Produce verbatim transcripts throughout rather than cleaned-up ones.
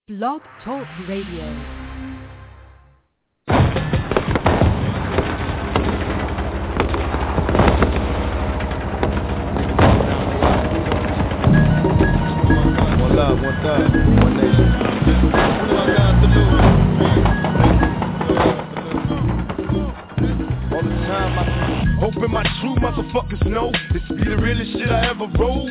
Blog Talk Radio. One love, one thug, one nation. All the time I hoping my true motherfuckers know this be the realest shit I ever wrote.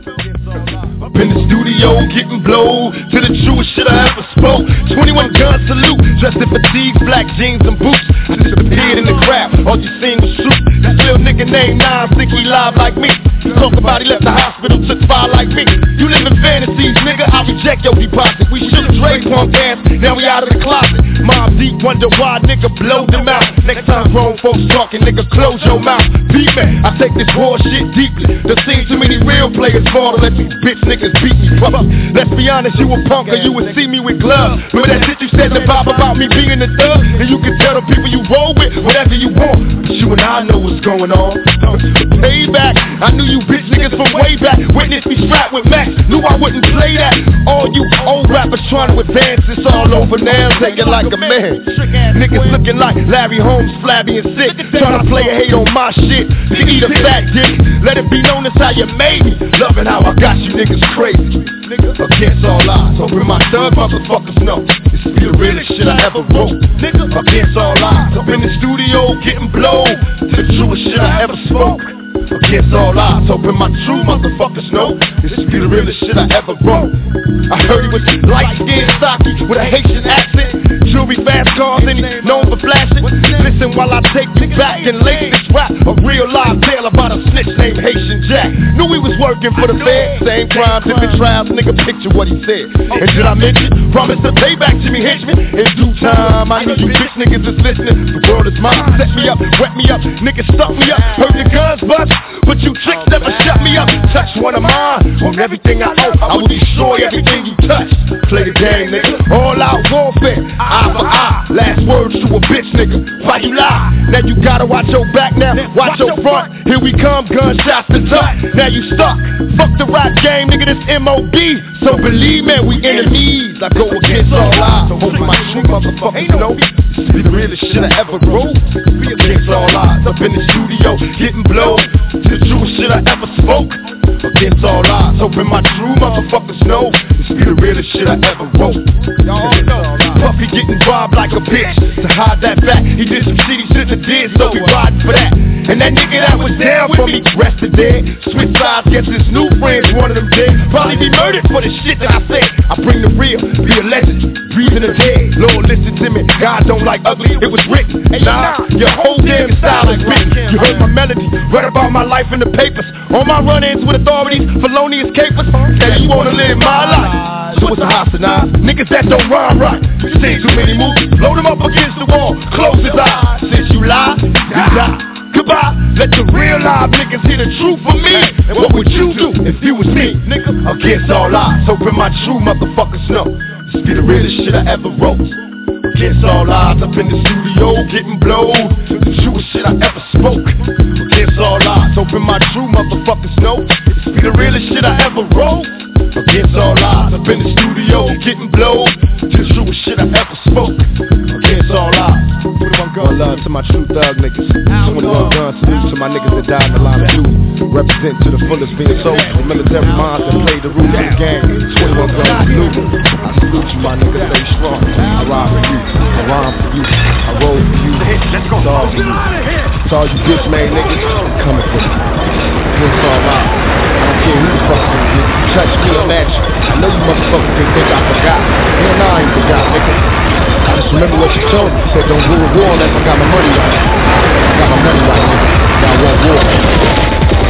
Up in the studio getting blowed to the truest shit I ever spoke. Twenty-one gun salute, dressed in fatigues, black jeans and boots. I disappeared in the crowd, all you seen was truth. This little nigga named Nas think he live like me. Talk about he left the hospital, took fire like me. You live in fantasies, nigga, I reject your deposit. We shook Dre punk ass, now we out of the closet. Mob Deep wonder why nigga blow them out. Next time grown folks talking, nigga close your mouth. Beat me, I take this war shit deeply. There seen too many real players fall to let these bitch niggas beat me up. Let's be honest, you a punk or you would see me with gloves. Remember that shit you said the vibe about me being a thug? And you can tell the people you roll with whatever you want. But you and I know what's going on. Payback, I knew you bitch niggas from way back. Witness me strapped with Max, knew I wouldn't play that. All you old rappers trying to advance, it's all over now, take it like a man. Niggas looking like Larry Holmes, flabby and sick, trying to play a hate on my shit. To eat a fat dick, let it be known as how you made me. Loving how I got you niggas crazy. Against all odds, hoping my thug motherfuckers know this be the realest shit I ever wrote. Against all odds, up in the studio getting blowed to the truest shit I ever spoke. Against all odds, hoping my true motherfuckers know this be the realest shit I ever wrote. I heard he was light-skinned, stocky, with a Haitian accent, jewelry, fast cars, and he known for flashing. Listen while I take you back and lay this rap, a real live tale about a snitch named Haitian Jack. Knew he was working for the Fed, same crime, different trials, nigga, picture what he said. And did I mention, promise to pay back Jimmy Henchman in due time. I know you bitch niggas is listening, the world is mine. Set me up, wet me up, niggas stuff me up, heard the guns bust, but you tricks never shut me up. Touch one of mine, on everything I owe, I will destroy everything you touch. Play the game, nigga, all out warfare, eye for eye, last words to a bitch nigga, why you lie? Now you gotta watch your back now, watch your front, here we come, gunshots to tuck, now you stuck, fuck the rap game, nigga, this M O B, so believe me, we enemies, I go against all odds, hoping my true motherfuckers know, this be the realest shit I ever wrote, against all odds, up in the studio, getting blown, to the truest shit I ever spoke, against all odds, hoping my true motherfuckers know, this be the realest shit I ever wrote. Puffy getting robbed like a bitch, to hide that fact, he did some shit he shouldn't have did, so we riding for that. And that nigga that was down for me, rested dead. Switch sides, guess his new friends, one of them dead. Probably be murdered for the shit that I said. I bring the real, be a legend, breathing the dead. Lord, listen to me, God don't like ugly, it was written. Nah, your whole damn style is written. You heard my melody, read about my life in the papers. All my run-ins with authorities, felonious capers. Now you wanna live my life, so what's a hostile? Niggas that don't rhyme right, you seen too many movies, load them up against the wall, close his eyes. Since you lie, you die. Goodbye, let the real live niggas hear the truth from me. And what would you do if you was me, nigga? Against all odds, hoping my true motherfuckers know this be the realest shit I ever wrote. Against all odds, up in the studio getting blowed, the truest shit I ever spoke. Against all odds, hoping my true motherfuckers know this be the realest shit I ever wrote. Against all odds, up in the studio getting blowed, the truest shit I ever spoke. Against all odds. One love to my true thug niggas. twenty-one guns salute to my niggas that died in the line of duty. Represent to the fullest being soldiers, the military minds that play the rules of the game. twenty-one guns salute. I salute you, my niggas, stay strong. I ride for you, I rhyme for you, I roll for you. It's all for you. It's all you bitch made niggas, I'm coming for you. It's all out. I don't care who the fuck you is. Touch me, I'm at you. I know you motherfuckers didn't think I forgot. Hell no, I ain't forgot, nigga. I just remember what you told me. You said don't go to war unless I got my money right. I got my money right, nigga. Now I want war.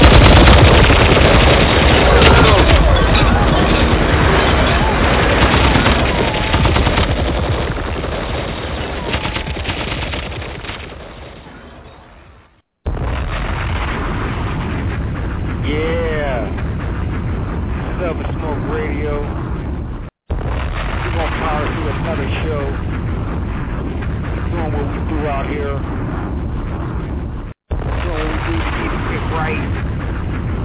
Yeah. Silver Smoke Radio. We're gonna power through another show. Doing what we do out here. Doing what we do to keep it right.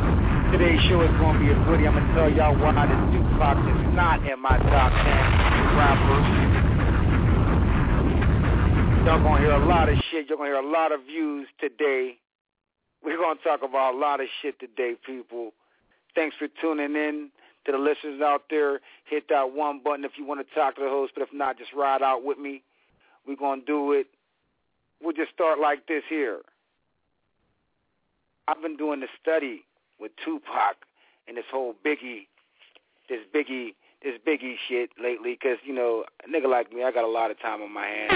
Today's show is going to be a goodie. I'm going to tell y'all why the Tupac is not in my top ten. Y'all gonna hear a lot of shit. You're gonna hear a lot of views today. We're gonna talk about a lot of shit today, people. Thanks for tuning in. To the listeners out there, hit that one button if you want to talk to the host, but if not, just ride out with me. We're going to do it. We'll just start like this here. I've been doing this study with Tupac and this whole Biggie, this Biggie, this Biggie shit lately because, you know, a nigga like me, I got a lot of time on my hands.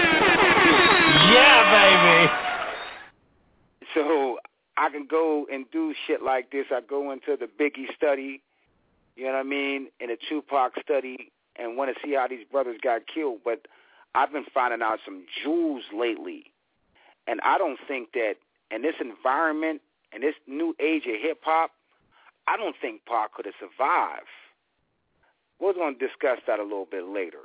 Yeah, baby. So I can go and do shit like this. I go into the Biggie study, you know what I mean, in a Tupac study and want to see how these brothers got killed. But I've been finding out some jewels lately. And I don't think that in this environment, in this new age of hip-hop, I don't think Pac could have survived. We're going to discuss that a little bit later.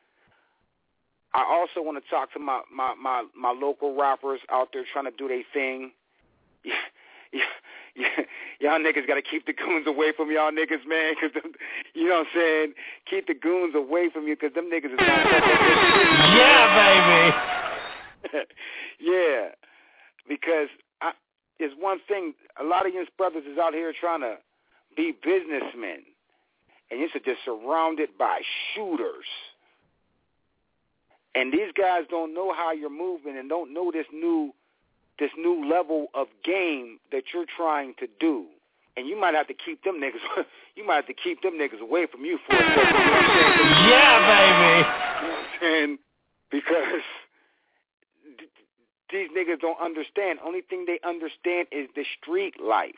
I also want to talk to my, my, my, my local rappers out there trying to do their thing. Yeah, yeah. Yeah, y'all niggas got to keep the goons away from y'all niggas, man, because, you know what I'm saying? Keep the goons away from you because them niggas is going to fuck up this. Yeah, baby. Yeah, because I, it's one thing, a lot of you brothers is out here trying to be businessmen, and you're just surrounded by shooters. And these guys don't know how you're moving and don't know this new this new level of game that you're trying to do. And you might have to keep them niggas, you might have to keep them niggas away from you for a second. You know what I'm saying? Yeah, baby. You know what I'm saying? Because th- these niggas don't understand. Only thing they understand is the street life.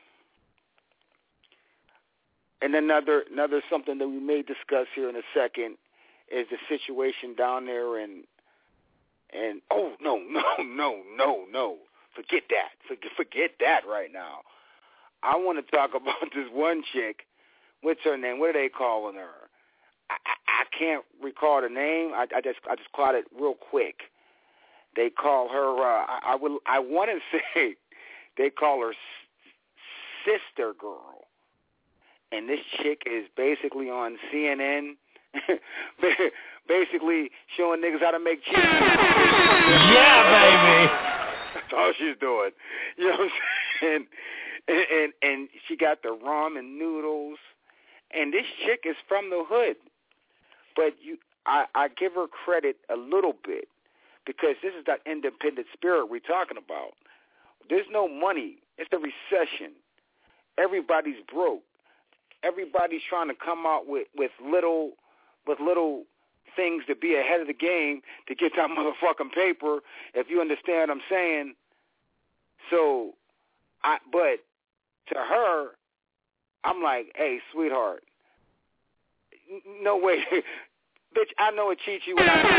And another, another something that we may discuss here in a second is the situation down there in And, oh, no, no, no, no, no. Forget that. Forget, forget that right now. I want to talk about this one chick. What's her name? What are they calling her? I, I, I can't recall the name. I, I just I just caught it real quick. They call her, uh, I, I, will, I want to say they call her S- Sister Girl. And this chick is basically on C N N. Basically showing niggas how to make cheese. Yeah, baby. That's all she's doing. You know what I'm saying? And, and and she got the ramen noodles. And this chick is from the hood. But you, I, I give her credit a little bit because this is that independent spirit we're talking about. There's no money. It's a recession. Everybody's broke. Everybody's trying to come out with, with little with little things to be ahead of the game to get that motherfucking paper, if you understand what I'm saying. So, I but to her, I'm like, hey, sweetheart, no way. Bitch, I know a Chi-Chi when I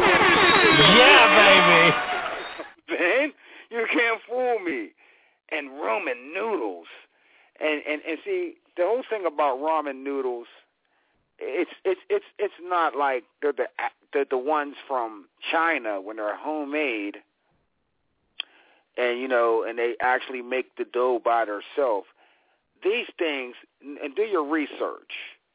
see one. Yeah, baby. Man, you can't fool me. And ramen noodles. And, and, and see, the whole thing about ramen noodles, It's it's it's it's not like they're the they're the ones from China when they're homemade, and you know, and they actually make the dough by themselves. These things, and do your research.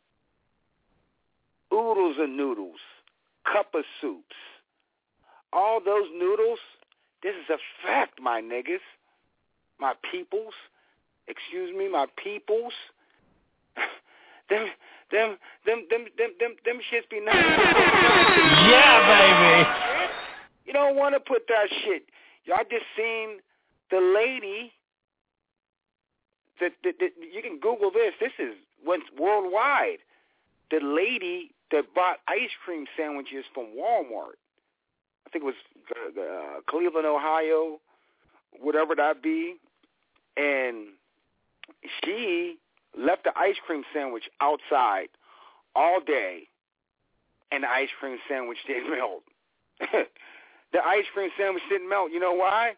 Oodles and noodles, cup of soups, all those noodles. This is a fact, my niggas, my peoples. Excuse me, my peoples. them. Them, them, them, them, them, them shits be nice. Yeah, baby. You don't want to put that shit. Y'all just seen the lady. That, that, that you can Google this. This is went worldwide. The lady that bought ice cream sandwiches from Walmart. I think it was uh, Cleveland, Ohio, whatever that be, and she left the ice cream sandwich outside all day, and the ice cream sandwich didn't melt. The ice cream sandwich didn't melt. You know why?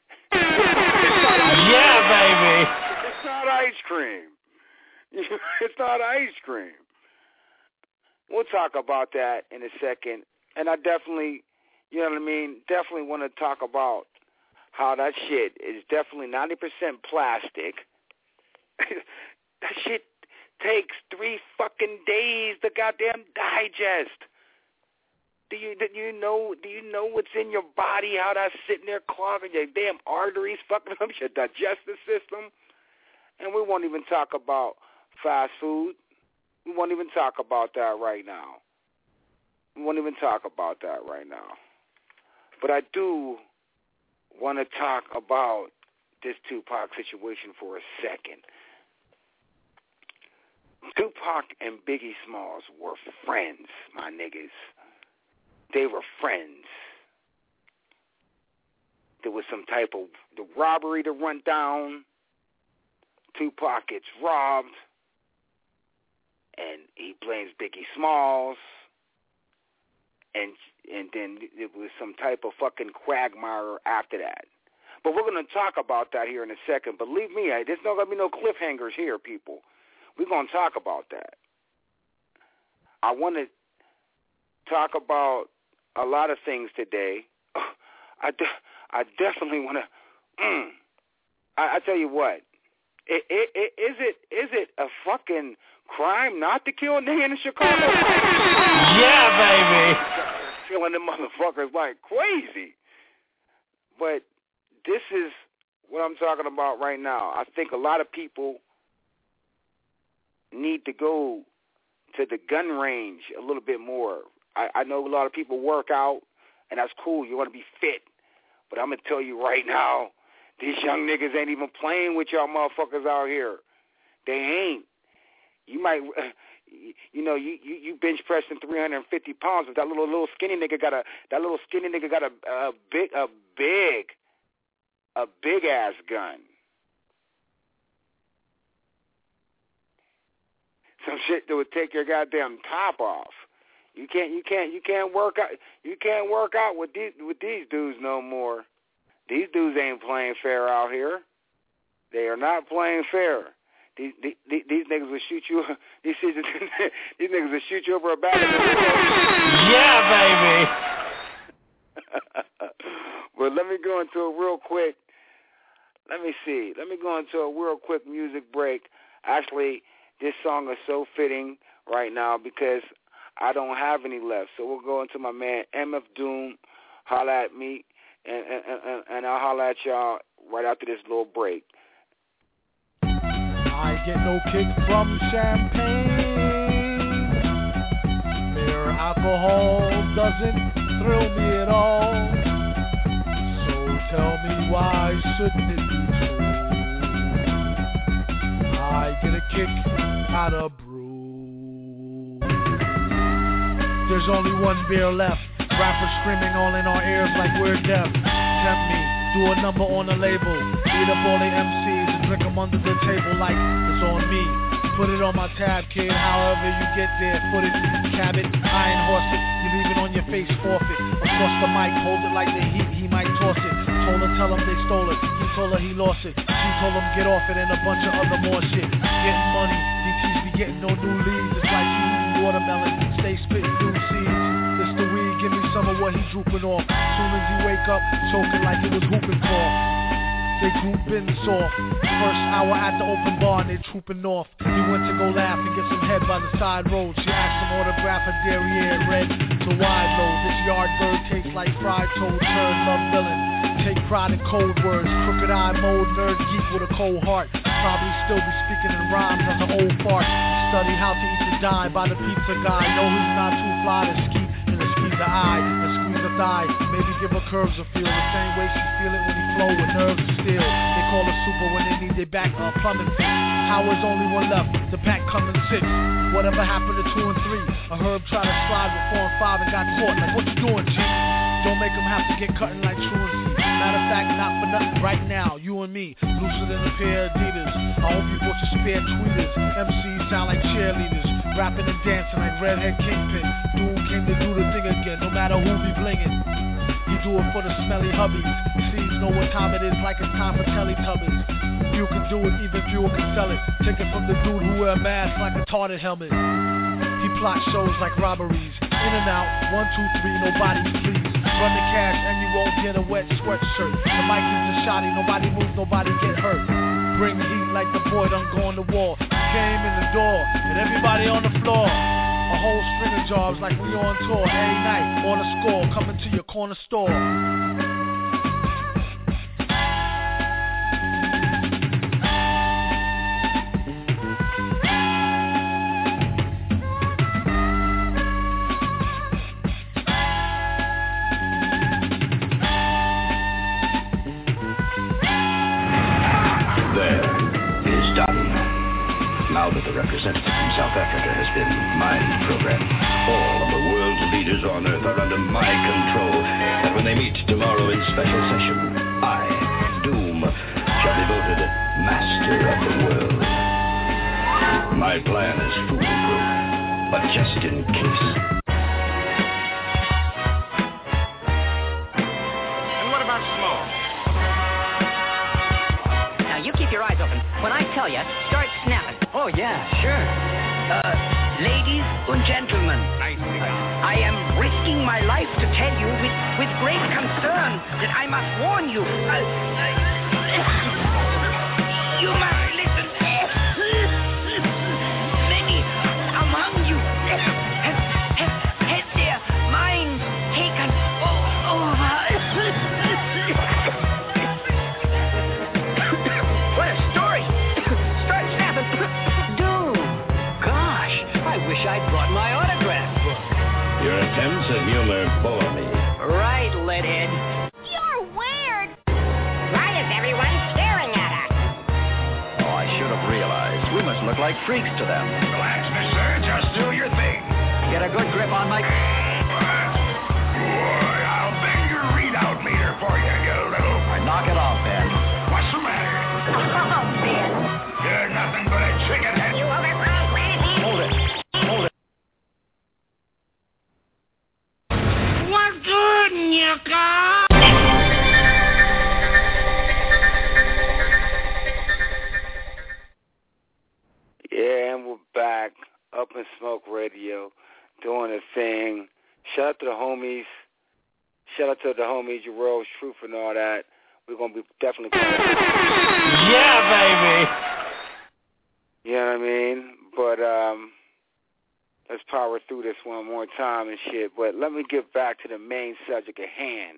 Yeah, baby. It's not ice cream. It's not ice cream. We'll talk about that in a second. And I definitely, you know what I mean, definitely want to talk about how that shit is definitely ninety percent plastic. That shit takes three fucking days to goddamn digest. Do you do you know do you know what's in your body? How that's sitting there clogging your damn arteries, fucking up your digestive system? And we won't even talk about fast food. We won't even talk about that right now. We won't even talk about that right now. But I do want to talk about this Tupac situation for a second. Tupac and Biggie Smalls were friends, my niggas. They were friends. There was some type of the robbery to run down. Tupac gets robbed, and he blames Biggie Smalls, and and then it was some type of fucking quagmire after that. But we're going to talk about that here in a second. Believe me, there's not going to be no cliffhangers here, people. We're going to talk about that. I want to talk about a lot of things today. I, de- I definitely want to. Mm, I, I tell you what. It, it, it, is it is it a fucking crime not to kill a nigga in Chicago? Yeah, baby. Killing them motherfuckers like crazy. But this is what I'm talking about right now. I think a lot of people need to go to the gun range a little bit more. I, I know a lot of people work out, and that's cool. You want to be fit. But I'm going to tell you right now, these young niggas ain't even playing with y'all motherfuckers out here. They ain't. You might, uh, you know, you, you, you bench pressing three hundred fifty pounds, but that little little skinny nigga got a that little skinny nigga got a, a big a big a big ass gun. Some shit that would take your goddamn top off. You can't you can't you can't work out you can't work out with these with these dudes no more. These dudes ain't playing fair out here. They are not playing fair. These these, these niggas will shoot you. These these niggas will shoot you over a back of the window. Yeah, baby. But let me go into a real quick. Let me see. Let me go into a real quick music break. Actually, this song is so fitting right now because I don't have any left. So we'll go into my man M F Doom. Holla at me. And, and, and I'll holler at y'all right after this little break. I get no kick from champagne. Mere alcohol doesn't thrill me at all. So tell me, why shouldn't it be true? I get a kick out of brew. There's only one beer left. Rappers screaming all in our ears like we're deaf. Tempt me, do a number on a label. Beat up all the M Cs and drink them under the table like it's on me. Put it on my tab, kid, however you get there. Put it, cab it, iron horse it. You leave it on your face, forfeit. Across the mic, hold it like the heat, he might toss it. Told her, tell him they stole it. He told her he lost it. She told him get off it and a bunch of other more shit. Getting money, D T's be getting no new leads. It's like eating watermelon, stay spitting new seeds. It's the weed, give me some of what he drooping off. Soon as he wake up, choking like it was whooping cough. They group in soft. First hour at the open bar and they trooping off. He went to go laugh and get some head by the side road. She asked him autograph her derriere red to wide load. This yard bird tastes like fried toad, turd, love villain. Take pride in code words, crooked eye mode, nerd geek with a cold heart. Probably still be speaking in rhymes as an old fart. Study how to eat the dime by the pizza guy. Know he's not too fly to ski and to squeeze the eye and squeeze the thigh. Maybe give her curves a feel the same way she feel it when he flow with nerves of steel. They call her super when they need their back uh, plumbing fix. Howard's only one left, the pack coming six. Whatever happened to two and three? A herb tried to slide with four and five and got caught. Like what you doing, G? Don't make them have to get cutting like truancy. Matter of fact, not for nothing right now, you and me, looser than a pair of Adidas. I hope you bought your spare tweeters. M Cs sound like cheerleaders, rapping and dancing like Redhead Kingpin. Doom came to do the thing again, no matter who be blingin'. He do it for the smelly hubbies. C's know what time it is, like it's time for Teletubbies. Few can do it, even fewer can sell it. Take it from the dude who wear a mask like a tarted helmet. He plot shows like robberies. In and out, one, two, three, nobody please. Run the cash and you won't get a wet sweatshirt. The mic is the shotty, nobody moves, nobody get hurt. Bring the heat like the boy done go on the wall. He came in the door and everybody on the floor. A whole string of jobs like we on tour every night. On a score, coming to your corner store. Now that the representative from South Africa has been mind programmed, all of the world's leaders on Earth are under my control. And when they meet tomorrow in special session, I, Doom, shall be voted master of the world. My plan is foolproof, but just in case. And what about Small? Now you keep your eyes open. When I tell you, start snapping. Oh, yeah, sure. Uh, ladies and gentlemen, nice I am risking my life to tell you with, with great concern that I must warn you. Uh, uh, you must listen. Many among you have, have had their minds taken over. What a story. Start snapping. I wish I'd brought my autograph book. Your attempts at humor bore me. Right, Lidhead. You're weird. Why is everyone staring at us? Oh, I should have realized. We must look like freaks to them. Relax, mister. Just do your thing. Get a good grip on my... Boy, I'll bang your readout meter for you, you little... Knock it off, Ben. What's the matter? Oh, Ben. You're nothing but a chicken head. You overgrown granny. Hold it. Hold it. What good you got? Yeah, and we're back, Up in Smoke Radio, doing a thing. Shout out to the homies. Shout out to the homies, Jerome, Truth, and all that. We're going to be definitely playing. Yeah, baby. You know what I mean? But um, let's power through this one more time and shit. But let me get back to the main subject at hand.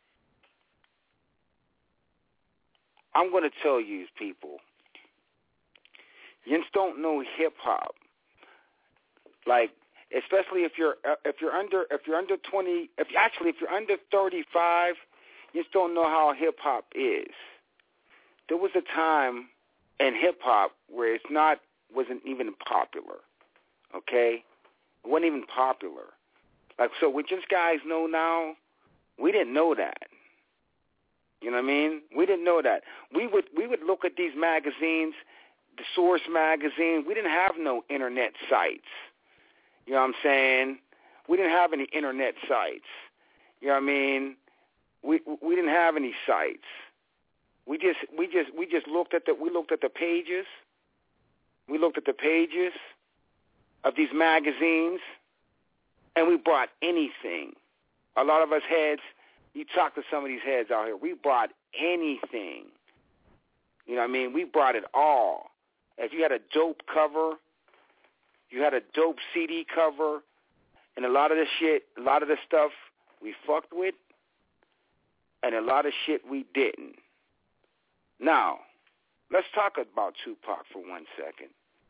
I'm going to tell you, people, you just don't know hip hop. Like, especially if you're if you're under if you're under twenty, if actually if you're under thirty-five, you just don't know how hip hop is. There was a time in hip hop where it's not wasn't even popular. Okay, it wasn't even popular. Like, so what just guys know now, we didn't know that. You know what I mean? We didn't know that. We would we would look at these magazines, the Source magazine. We didn't have no internet sites. You know what I'm saying? We didn't have any internet sites. You know what I mean? We we didn't have any sites. We just we just we just looked at the we looked at the pages. We looked at the pages of these magazines, and we brought anything. A lot of us heads, you talk to some of these heads out here, we brought anything. You know what I mean? We brought it all. If you had a dope cover, you had a dope C D cover, and a lot of the shit, a lot of the stuff we fucked with, and a lot of shit we didn't. Now, let's talk about Tupac for one second.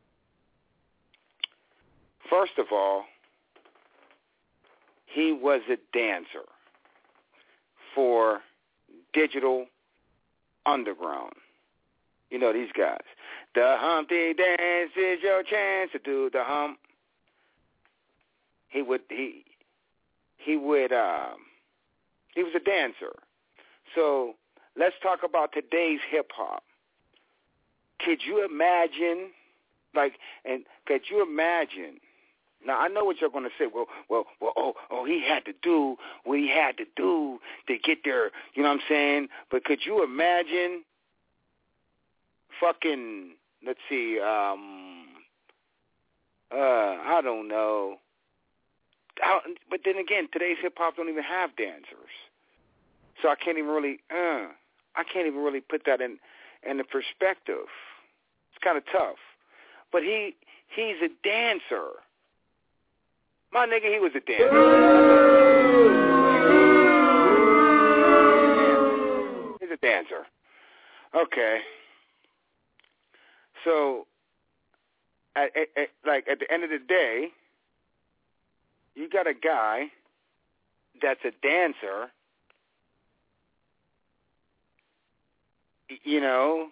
First of all, he was a dancer for Digital Underground. You know these guys. The Humpty Dance is your chance to do the hump. He would he he would um he was a dancer. So let's talk about today's hip hop. Could you imagine, like, and could you imagine? Now I know what you're going to say. Well, well, well. Oh, oh, he had to do what he had to do to get there. You know what I'm saying? But could you imagine? Fucking, let's see. Um, uh, I don't know. I, but then again, today's hip hop don't even have dancers, so I can't even really. Uh, I can't even really put that in in the perspective. It's kind of tough. But he he's a dancer. My nigga, he was a dancer. He's a dancer. Okay. So, at, at, at, like, at the end of the day, you got a guy that's a dancer, you know,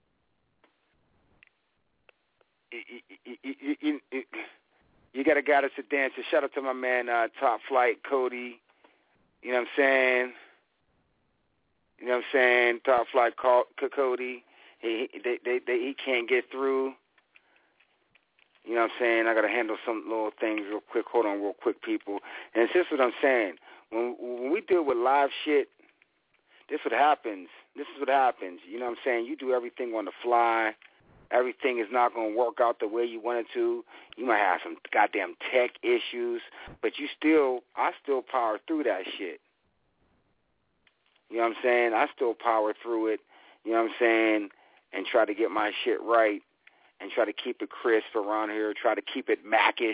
you, you, you, you, you got a guy that's a dancer. Shout out to my man, uh, Top Flight, Cody, you know what I'm saying? You know what I'm saying? Top Flight, Cody, he, they, they, they, he can't get through. You know what I'm saying? I got to handle some little things real quick. Hold on real quick, people. And this is what I'm saying. When, when we deal with live shit, this is what happens. This is what happens. You know what I'm saying? You do everything on the fly. Everything is not going to work out the way you want it to. You might have some goddamn tech issues, but you still, I still power through that shit. You know what I'm saying? I still power through it, you know what I'm saying, and try to get my shit right and try to keep it crisp around here, try to keep it Mac-ish.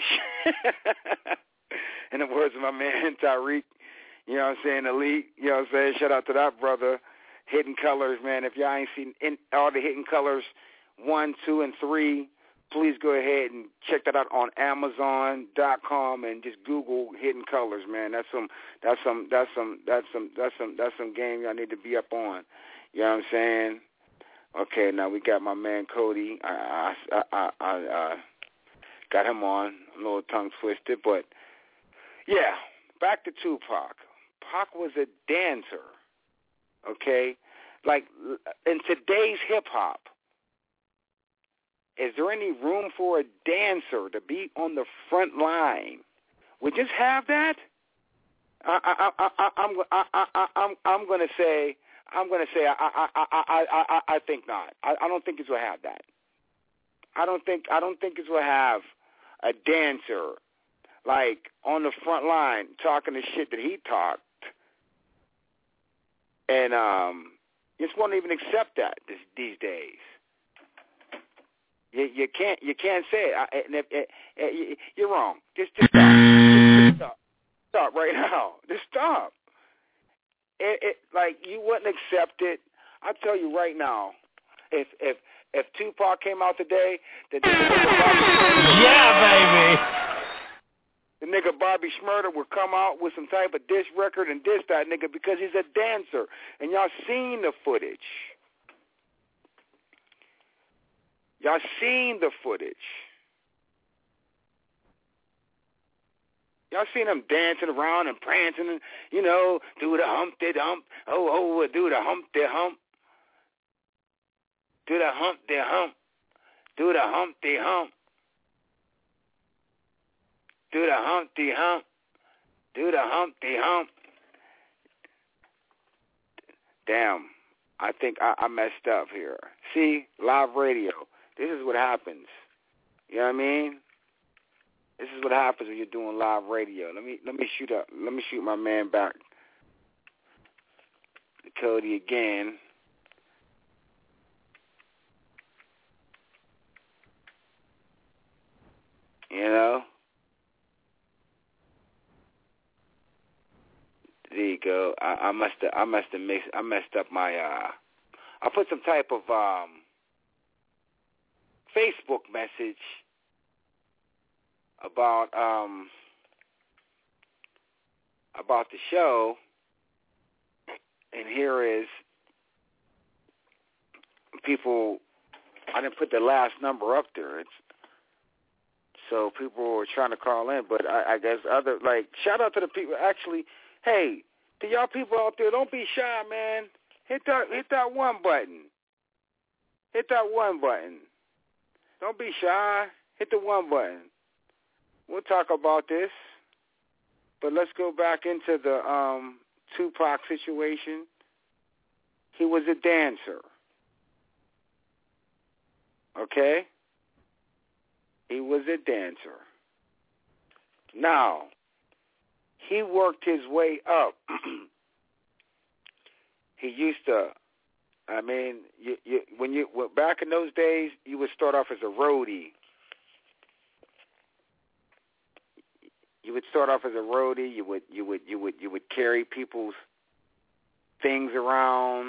In the words of my man, Tariq, you know what I'm saying, Elite, you know what I'm saying, shout out to that brother. Hidden Colors, man, if y'all ain't seen in, all the Hidden Colors one, two, and three, please go ahead and check that out on Amazon dot com and just Google Hidden Colors, man. That's some, that's some, that's some, that's some, that's some, that's some game y'all need to be up on. You know what I'm saying? Okay, now we got my man Cody. I, I, I, I uh, got him on, a little tongue twisted, but yeah. Back to Tupac. Pac was a dancer. Okay, like in today's hip hop. Is there any room for a dancer to be on the front line? We just have that. I, I, I, I, I'm, I, I, I'm, I'm going to say, I'm going to say, I, I, I, I, I, I think not. I, I don't think it's going to have that. I don't think, I don't think it's going to have a dancer like on the front line talking the shit that he talked, and um, you just won't even accept that this, these days. You, you can't you can't say it. I, if, if, if, you're wrong. Just, just stop. Just, just stop. Stop right now. Just stop. It, it like you wouldn't accept it. I'll tell you right now. If if if Tupac came out today, the yeah, baby. The nigga Bobby Shmurda would come out with some type of diss record and diss that nigga because he's a dancer, and y'all seen the footage. Y'all seen the footage. Y'all seen him dancing around and prancing and, you know, do the Humpty Hump. Oh, oh, do the Humpty Hump. Do the Humpty Hump. Do the Humpty Hump. Do the Humpty Hump. Do the Humpty Hump. Damn, I think I, I messed up here. See, live radio. This is what happens. You know what I mean? This is what happens when you're doing live radio. Let me let me shoot up. Let me shoot my man back, Cody again. You know. There you go. I, I must have I must have mixed I messed up my uh I put some type of um Facebook message about um about the show, and here is people. I didn't put the last number up there. It's so people were trying to call in, but I, I guess other like shout out to the people. Actually, hey, to y'all people out there, don't be shy, man. Hit that hit that one button. Hit that one button. Don't be shy. Hit the one button. We'll talk about this, but let's go back into the um, Tupac situation. He was a dancer. Okay? He was a dancer. Now, he worked his way up. He used to, I mean, you, you, when you well, back in those days, you would start off as a roadie. you would start off as a roadie. You would you would you would you would carry people's things around.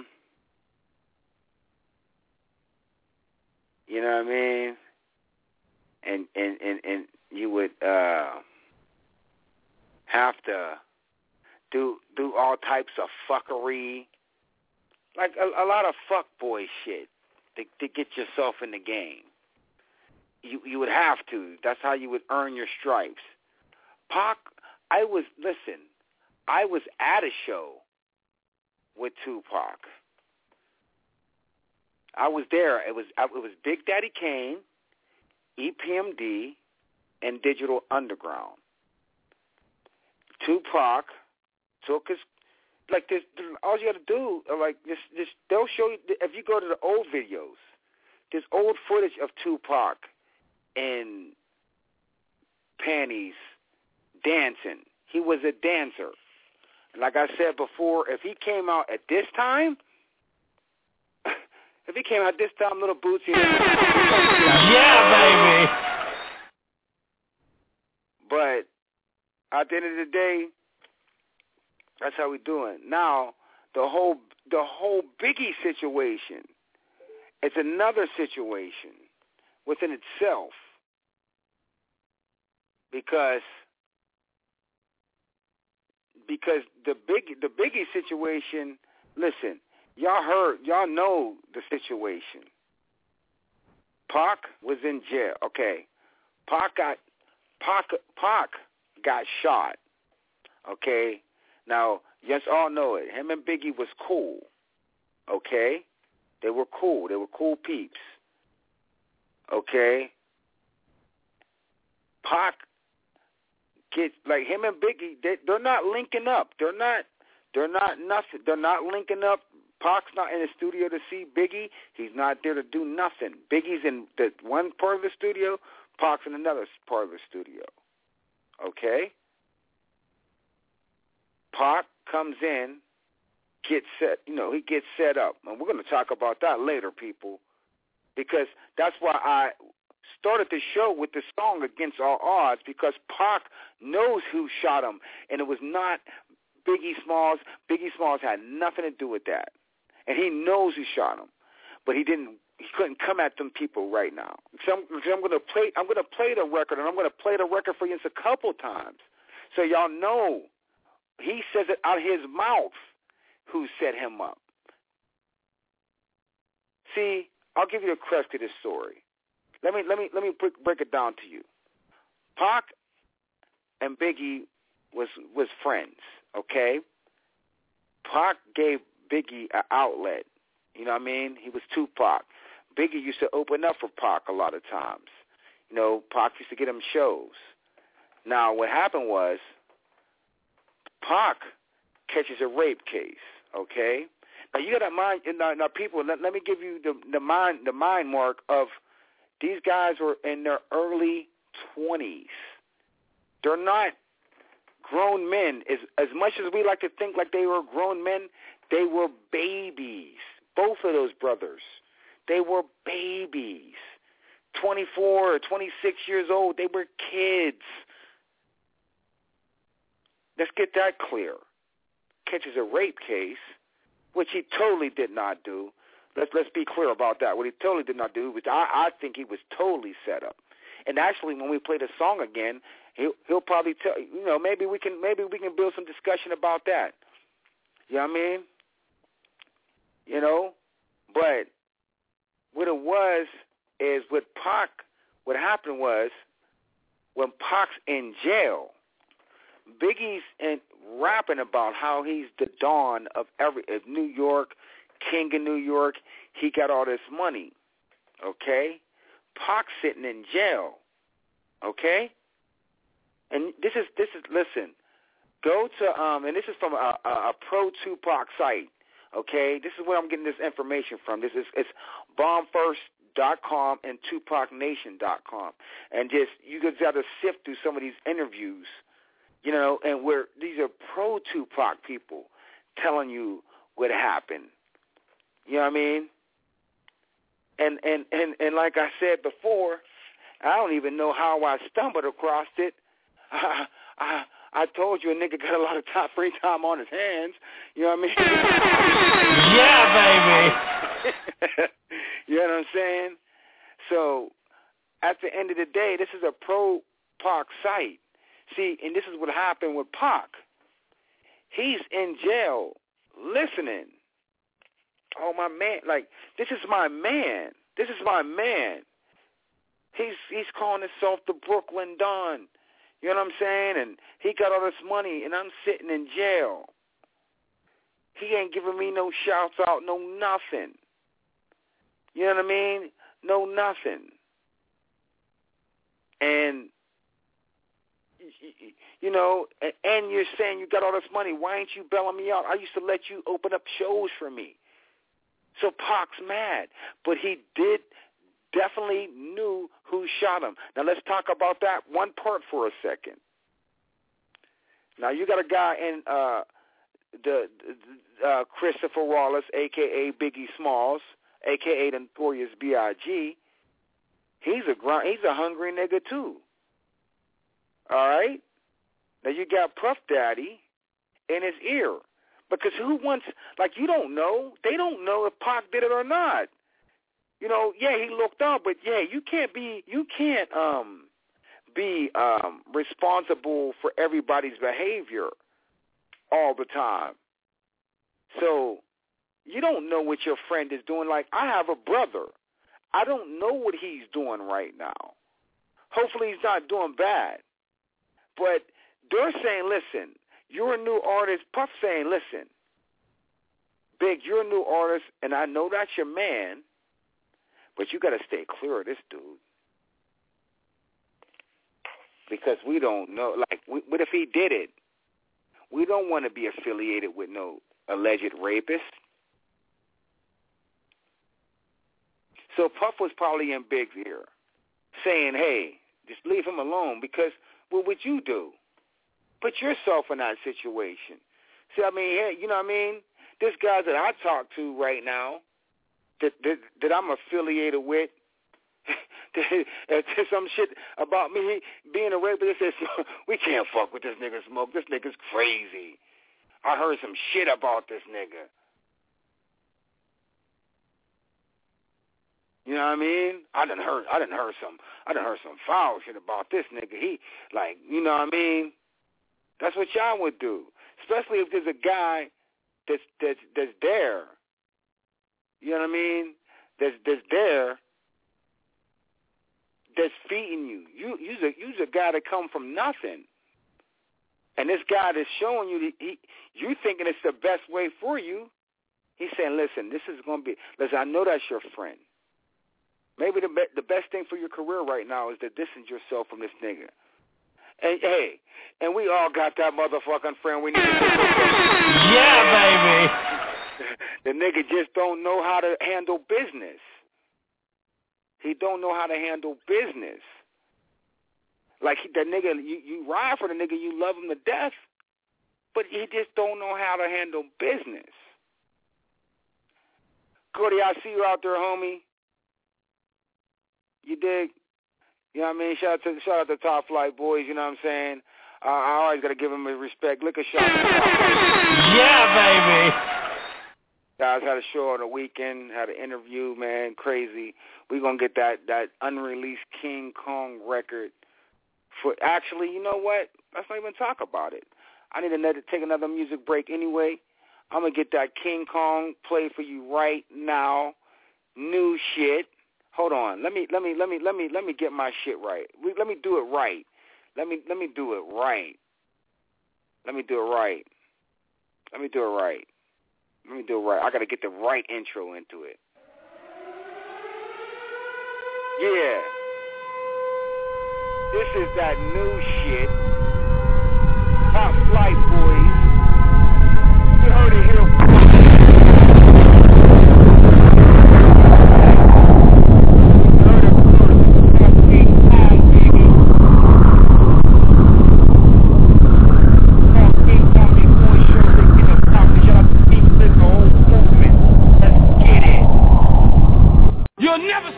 You know what I mean? And and and, and you would uh, have to do do all types of fuckery, like a, a lot of fuckboy shit to, to get yourself in the game. You you would have to. That's how you would earn your stripes. Pac, I was listen. I was at a show with Tupac. I was there. It was it was Big Daddy Kane, E P M D, and Digital Underground. Tupac took his like this. All you got to do, like this, this. They'll show you if you go to the old videos. There's old footage of Tupac in panties dancing. He was a dancer. And like I said before, if he came out at this time. If he came out this time, Little Bootsy. Yeah, baby. But at the end of the day, that's how we doing. Now, the whole the whole Biggie situation, it's another situation within itself. Because because the big the Biggie situation, listen. Y'all heard, y'all know the situation. Pac was in jail. Okay, Pac got Pac Pac got shot. Okay, now yes, all know it. Him and Biggie was cool. Okay, they were cool. They were cool peeps. Okay, Pac gets like him and Biggie. They, they're not linking up. They're not. They're not nothing. They're not linking up. Pac's not in the studio to see Biggie. He's not there to do nothing. Biggie's in the one part of the studio. Pac's in another part of the studio. Okay? Pac comes in, gets set, you know, he gets set up. And we're going to talk about that later, people, because that's why I started the show with the song Against All Odds, because Pac knows who shot him, and it was not Biggie Smalls. Biggie Smalls had nothing to do with that. And he knows who shot him, but he didn't. He couldn't come at them people right now. So I'm, so I'm going to play. I'm going to play the record, and I'm going to play the record for you a couple times, so y'all know. He says it out of his mouth who set him up. See, I'll give you the crest to this story. Let me let me let me break, break it down to you. Pac and Biggie was was friends. Okay, Pac gave Biggie an outlet. You know what I mean? He was Tupac. Biggie used to open up for Pac a lot of times. You know, Pac used to get him shows. Now, what happened was Pac catches a rape case. Okay. Now you got to mind. Now, now people, let, let me give you the the mind the mind mark of these guys were in their early twenties. They're not grown men. As, as much as we like to think like they were grown men, they were babies. Both of those brothers, they were babies. twenty-four or twenty-six years old, they were kids. Let's get that clear. Catches a rape case, which he totally did not do. Let's let's be clear about that. What he totally did not do, which I, I think he was totally set up. And actually, when we play the song again, he'll he'll probably tell you know maybe we can maybe we can build some discussion about that. You know what I mean? You know, but what it was is with Pac. What happened was when Pac's in jail, Biggie's in rapping about how he's the dawn of every of New York, king of New York. He got all this money. Okay, Pac's sitting in jail. Okay, and this is this is listen. Go to um, and this is from a, a, a pro Tupac site. Okay, this is where I'm getting this information from. This is it's bomb first dot com and tupac nation dot com, and just you just got to sift through some of these interviews, you know, and where these are pro Tupac people telling you what happened. You know what I mean? And and and and like I said before, I don't even know how I stumbled across it. I, I I told you a nigga got a lot of time, free time on his hands. You know what I mean? Yeah, baby. You know what I'm saying? So at the end of the day, this is a pro-Pac site. See, and this is what happened with Pac. He's in jail listening. Oh, my man. Like, this is my man. This is my man. He's he's calling himself the Brooklyn Don. You know what I'm saying? And he got all this money, and I'm sitting in jail. He ain't giving me no shouts out, no nothing. You know what I mean? No nothing. And, you know, and you're saying you got all this money. Why ain't you bailing me out? I used to let you open up shows for me. So Pac's mad. But he did definitely knew who shot him. Now let's talk about that one part for a second. Now you got a guy in uh, the uh, Christopher Wallace, a k a. Biggie Smalls, a k a the Notorious B I G He's a gr- he's a hungry nigga too. All right? Now you got Puff Daddy in his ear. Because who wants, like, you don't know. They don't know if Pac did it or not. You know, yeah, he looked up, but yeah, you can't be, you can't um, be um, responsible for everybody's behavior all the time. So you don't know what your friend is doing. Like, I have a brother. I don't know what he's doing right now. Hopefully he's not doing bad. But they're saying, listen, you're a new artist. Puff saying, listen, Big, you're a new artist, and I know that's your man, but you got to stay clear of this dude. Because we don't know. Like, we, what if he did it? We don't want to be affiliated with no alleged rapist. So Puff was probably in Big's ear saying, hey, just leave him alone because what would you do? Put yourself in that situation. See, I mean, hey, you know what I mean? This guy that I talk to right now that that, that I'm affiliated with, some shit about me being a rapist, they says, we can't fuck with this nigga Smoke. This nigga's crazy. I heard some shit about this nigga. You know what I mean? I done heard, I done heard some, I done heard some foul shit about this nigga. He, like, you know what I mean? That's what y'all would do, especially if there's a guy that's that's that's there. You know what I mean? That's that's there. That's feeding you. You you's a you's a guy that come from nothing, and this guy that's showing you, he you thinking it's the best way for you. He's saying, listen, this is gonna be. Listen, I know that's your friend. Maybe the be- the best thing for your career right now is to distance yourself from this nigga. And hey, and we all got that motherfucking friend we need to Yeah, baby. The nigga just don't know how to handle business. He don't know how to handle business. Like he, that nigga, you, you ride for the nigga, you love him to death, but he just don't know how to handle business. Cody, I see you out there, homie. You dig? You know what I mean? Shout out to shout out to Top Flight Boys. You know what I'm saying? Uh, I always gotta give them a respect. Look a shot. Yeah, baby. Guys had a show on the weekend. Had an interview, man. Crazy. We gonna get that that unreleased King Kong record. For actually, you know what? Let's not even talk about it. I need to take another music break anyway. I'm gonna get that King Kong play for you right now. New shit. Hold on. Let me let me let me let me let me get my shit right. We, let me do it right. Let me let me do it right. Let me do it right. Let me do it right. Let me do it right. I got to get the right intro into it. Yeah. This is that new shit. Top Flight Boys. You heard it here.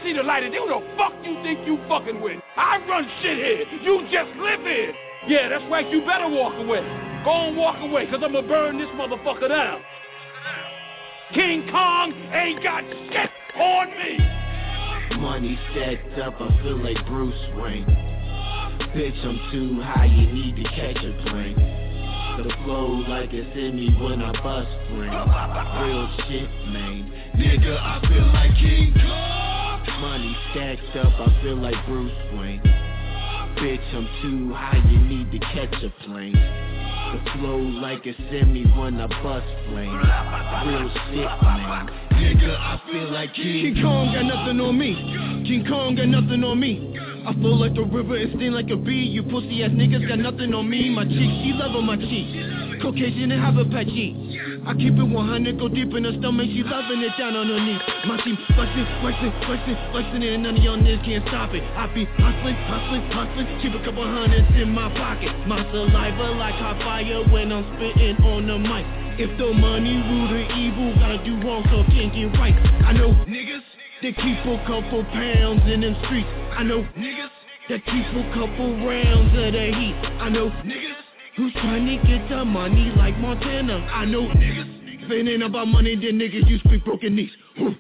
Who the fuck you think you fucking with? I run shit here. You just live here. Yeah, that's why right, you better walk away. Go on, walk away, because I'm going to burn this motherfucker down. King Kong ain't got shit on me. Money stacked up, I feel like Bruce Wayne. Bitch, I'm too high, you need to catch a plane. The flow like it's in me when I bust ring. Real shit, man. Nigga, I feel like King Kong. Money stacked up, I feel like Bruce Wayne. Bitch, I'm too high, you need to catch a plane. The flow like it's in me when I bust flame. Real shit, man. Nigga, I feel like King, King Kong got nothing on me. King Kong got nothing on me. I flow like a river and sting like a bee. You pussy ass niggas got nothing on me. My chick, she love on my cheek. Caucasian and have a patchy. I keep it one hundred, go deep in her stomach. She loving it down on her knees. My team flexing, flexing, flexing, flexing, and none of y'all niggas can't stop it. I be hustling, hustling, hustling. Keep a couple hundreds in my pocket. My saliva like hot fire when I'm spitting on the mic. If the money rule the evil, gotta do wrong so I can't get right. I know niggas that keep a couple pounds in them streets. I know niggas that keep a couple rounds of the heat. I know niggas who's trying to get the money like Montana. I know niggas if it ain't about money, then niggas you speak broken knees. Whew.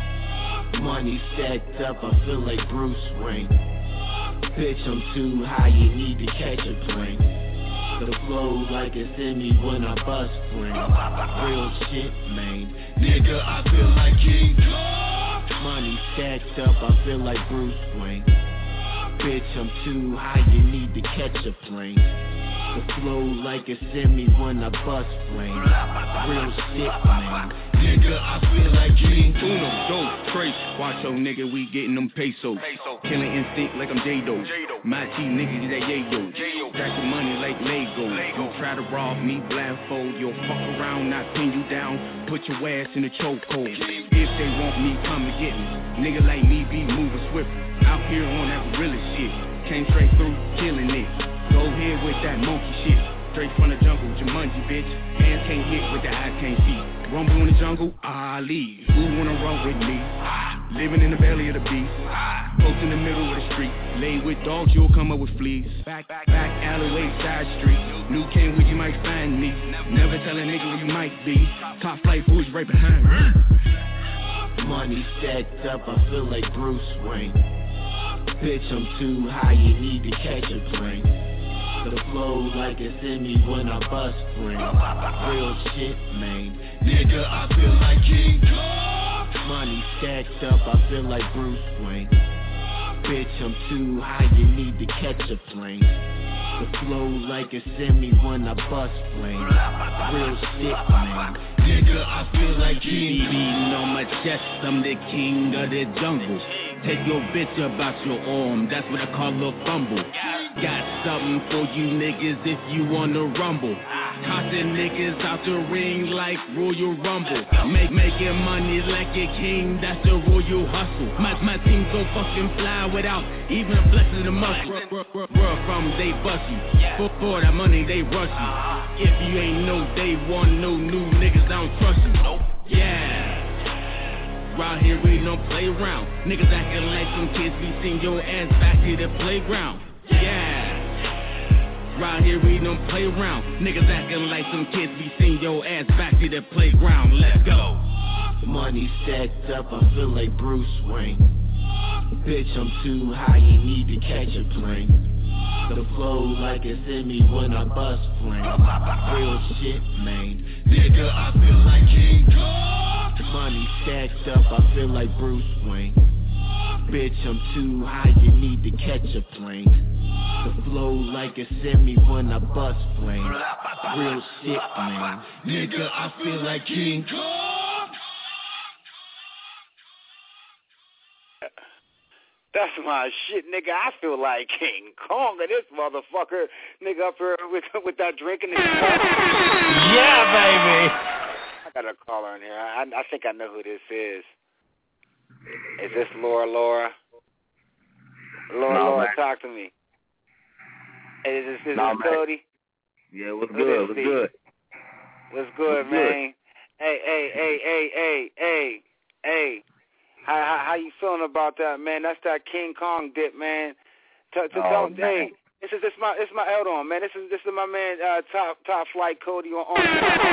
Money stacked up, I feel like Bruce Wayne. Bitch, I'm too high, you need to catch a plane. The flow like it's in me when I bust ring. Real shit, man. Nigga, I feel like King Kong. Money stacked up, I feel like Bruce Wayne. Bitch, I'm too high, you need to catch a plane. The flow like it's in me when I bust flame. Real shit, man. Nigga, I feel like King Kong. Uno, dos, tres. Watch your nigga, we getting them pesos. Killing instinct like I'm J-Do. My G nigga, that yayo. Stack the money like Lego. You try to rob me blindfold. You'll fuck around, not pin you down. Put your ass in the chokehold. If they want me, come and get me. Nigga like me be moving swift. Out here on that gorilla shit. Came straight through, killing it. Go ahead with that monkey shit. Straight from the jungle, Jumanji, bitch. Hands can't hit with the eyes can't see. Rumble in the jungle, Ali. Who wanna run with me? Living in the belly of the beast. Post in the middle of the street. Laid with dogs, you'll come up with fleas. Back, back, back, alleyway, side street. New King, where you might find me. Never tell a nigga where you might be. Top flight boots right behind me. Money stacked up, I feel like Bruce Wayne. Bitch, I'm too high, you need to catch a plane. The flow like it's in me when I bust ring. Real shit, man. Nigga, I feel like King Kong. Money stacked up, I feel like Bruce Wayne. Bitch, I'm too high, you need to catch a plane. The flow like it's in me when I bust flame. Real shit, man. Nigga, I feel like King Kong. Beating on my chest, I'm the king of the jungle. Take your bitch about your arm, that's what I call a fumble. Got something for you niggas if you wanna rumble. Tossing niggas out the ring like Royal Rumble. Make Making money like a king, that's the royal hustle. My, my team so fucking fly without even a flexing the muscle. Where from they bust you, for, for that money they rush you. If you ain't no day one, no new niggas, I don't trust you. Yeah. Right here we don't play around. Niggas acting like some kids, we send your ass back to the playground. Yeah. Right here we don't play around. Niggas acting like some kids, we send your ass back to the playground. Let's go. Money stacked up, I feel like Bruce Wayne. Bitch, I'm too high, you need to catch a plane. The flow like it's in me when I bust flame. Real shit, man. Nigga, I feel like King Kong. Money stacked up, I feel like Bruce Wayne. Bitch, I'm too high, you need to catch a plane. The flow like it's in me when I bust flame. Real shit, man. Nigga, I feel like King Kong. That's my shit, nigga. I feel like King Kong and this motherfucker, nigga, up here with, with that drink in his cup. Yeah, baby. I got a caller in here. I, I think I know who this is. Is this Laura Laura? Laura no, Laura, man. talk to me. Hey, is this, is no, this Cody? Yeah, what's good? What's good? What's good, what's man? Good? Hey, hey, hey, hey, hey, hey, hey. How, how how you feeling about that, man? That's that King Kong dip, man. T- t- oh, tell, hey, This is this my this is my Eldon, man. This is this is my man uh, top top flight Cody on. on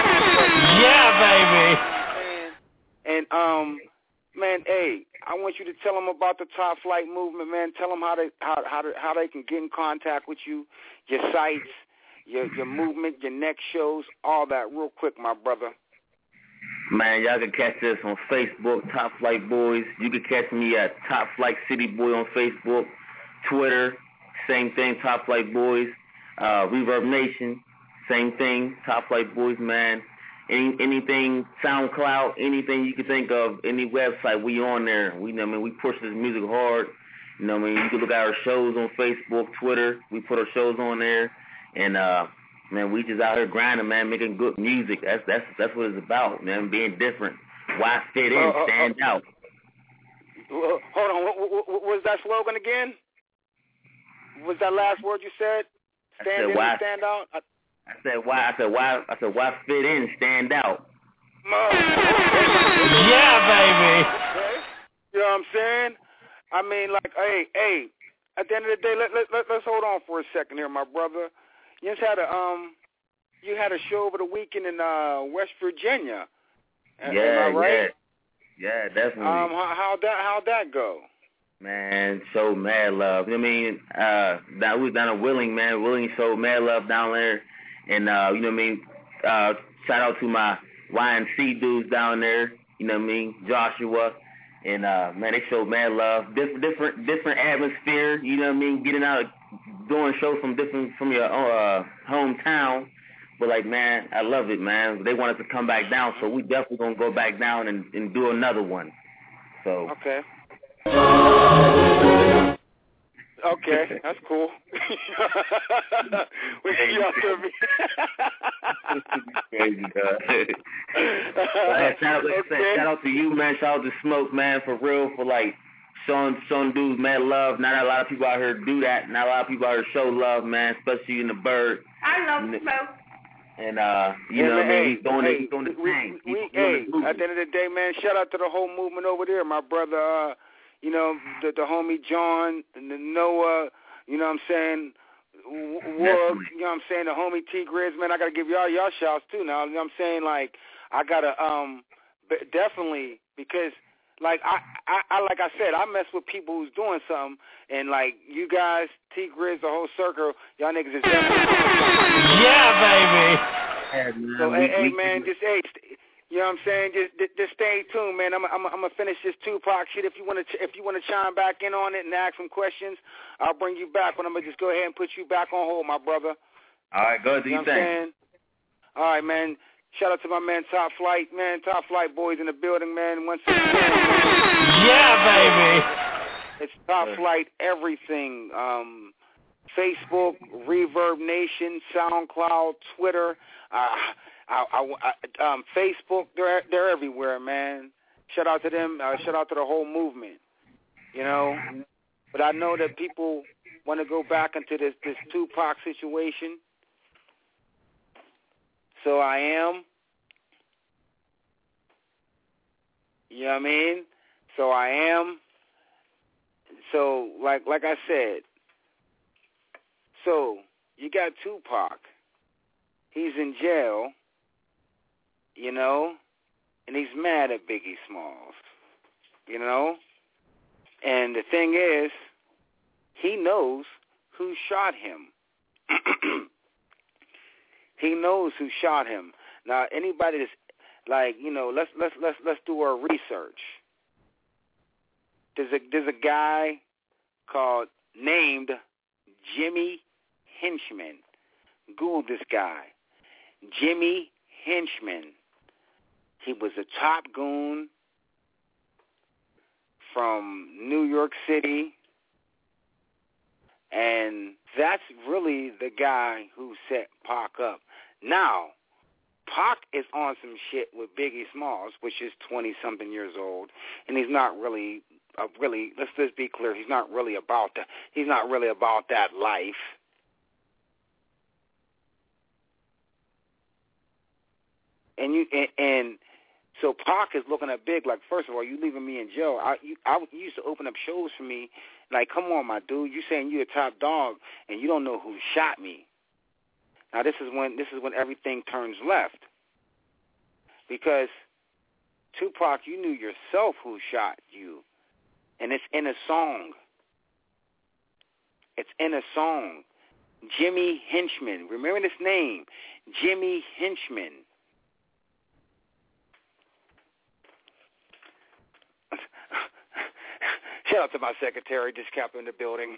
yeah, baby. And, and um, man, hey, I want you to tell them about the Top Flight movement, man. Tell them how they how how to, how they can get in contact with you, your sites, your your movement, your next shows, all that, real quick, my brother. Man, y'all can catch us on Facebook, Top Flight Boys. You can catch me at Top Flight City Boy on Facebook, Twitter, same thing, Top Flight Boys. Uh, Reverb Nation, same thing, Top Flight Boys, man. Any anything, SoundCloud, anything you can think of, any website, we on there. We, you know, I mean, we push this music hard. You know, what I mean, you can look at our shows on Facebook, Twitter. We put our shows on there, and uh, man, we just out here grinding, man, making good music. That's that's that's what it's about, man. Being different. Why fit in? Uh, uh, stand uh, out. Hold on. What, what, what was that slogan again? What was that last word you said? Stand in and stand out. I, I said why? I said why? I said why fit in? Stand out. Oh, yeah, baby. Okay. You know what I'm saying? I mean, like, hey, hey. At the end of the day, let let, let let's hold on for a second here, my brother. You just had a um, you had a show over the weekend in uh West Virginia. Yeah, Am I right? yeah, yeah, definitely. Um, how how'd that how'd that go? Man, showed mad love. I mean, uh, that was down in Willing, man. Willing showed mad love down there. And, uh, you know what I mean, uh, shout out to my Y N C dudes down there, you know what I mean, Joshua. And, uh, man, they showed mad love. Different, different, different atmosphere, you know what I mean, getting out, doing shows from different, from your uh, hometown. But, like, man, I love it, man. They wanted to come back down, so we definitely going to go back down and, and do another one. So. Okay. Okay, that's cool. We see y'all to me. Crazy, God. Shout out, like I said, shout out to you, man. Shout out to Smoke, man, for real, for like showing showing dudes mad love. Not a lot of people out here do that. Not a lot of people out here show love, man, especially in the bird. I love Smoke. And uh, you yeah, know what I mean? He's doing hey, it. He's doing the thing. We, we, hey, at the end of the day, man, shout out to the whole movement over there, my brother. Uh, You know, the, the homie John, and the Noah, you know what I'm saying, Wood, you know what I'm saying, the homie T Grizz, man, I got to give y'all y'all shouts too now. You know what I'm saying? Like, I got to um, definitely, because, like I, I, I, like I said, I mess with people who's doing something, and, like, you guys, T Grizz, the whole circle, y'all niggas is definitely doing something. Yeah, baby. Yeah, man. So, we, hey, we, hey, man, just, hey, you know what I'm saying? Just, just stay tuned, man. I'm, I'm, I'm gonna finish this Tupac shit. If you wanna, if you wanna chime back in on it and ask some questions, I'll bring you back. But I'm gonna just go ahead and put you back on hold, my brother. All right, go ahead. Do you know what I'm saying? All right, man. Shout out to my man Top Flight, man. Top Flight Boys in the building, man. Once again, man. Yeah, baby. It's Top Flight everything. Um, Facebook, Reverb Nation, SoundCloud, Twitter. Uh, I, I, I, um, Facebook, they're they're everywhere, man. Shout out to them. Uh, shout out to the whole movement, you know. But I know that people want to go back into this, this Tupac situation. So I am. You know what I mean? So I am. So, like like I said, so you got Tupac. He's in jail. You know, and he's mad at Biggie Smalls, you know, and the thing is, he knows who shot him. He knows who shot him. Now, anybody that's like, you know, let's let's let's let's do our research. There's a there's a guy called named Jimmy Henchman. Google this guy, Jimmy Henchman. He was a top goon from New York City, and that's really the guy who set Pac up. Now, Pac is on some shit with Biggie Smalls, which is twenty-something years old, and he's not really, uh, really. Let's just be clear. He's not really about that. He's not really about that life. And you and. and So Pac is looking at Big like, first of all, you leaving me in jail. I you, I you used to open up shows for me. Like, come on, my dude. You saying you a top dog and you don't know who shot me. Now this is when this is when everything turns left. Because Tupac, you knew yourself who shot you. And it's in a song. It's in a song. Jimmy Henchman. Remember this name. Jimmy Henchman. Shout out to my secretary, just kept in the building.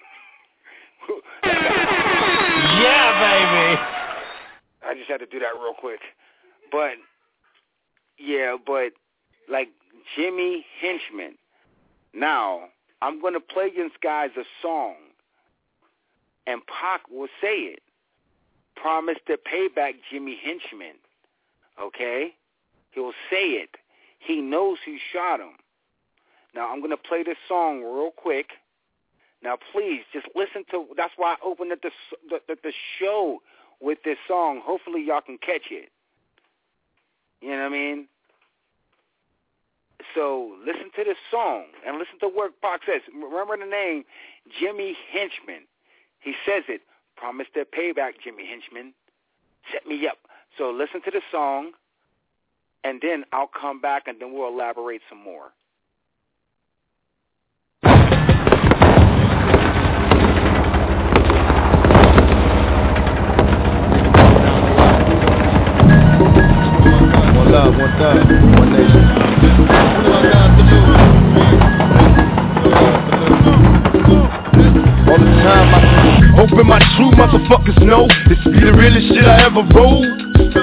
Yeah, baby. I just had to do that real quick. But, yeah, but, like, Jimmy Henchman. Now, I'm going to play this guys a song, and Pac will say it. Promise to pay back Jimmy Henchman. Okay? He'll say it. He knows who shot him. Now, I'm going to play this song real quick. Now, please, just listen to, that's why I opened up the, the, the show with this song. Hopefully, y'all can catch it. You know what I mean? So, listen to this song and listen to what Pac says. Remember the name, Jimmy Henchman. He says it. Promise to pay back, Jimmy Henchman. Set me up. So, listen to the song, and then I'll come back, and then we'll elaborate some more. One love, one thug, one nation. All the time I hoping my true motherfuckers know this be the realest shit I ever wrote.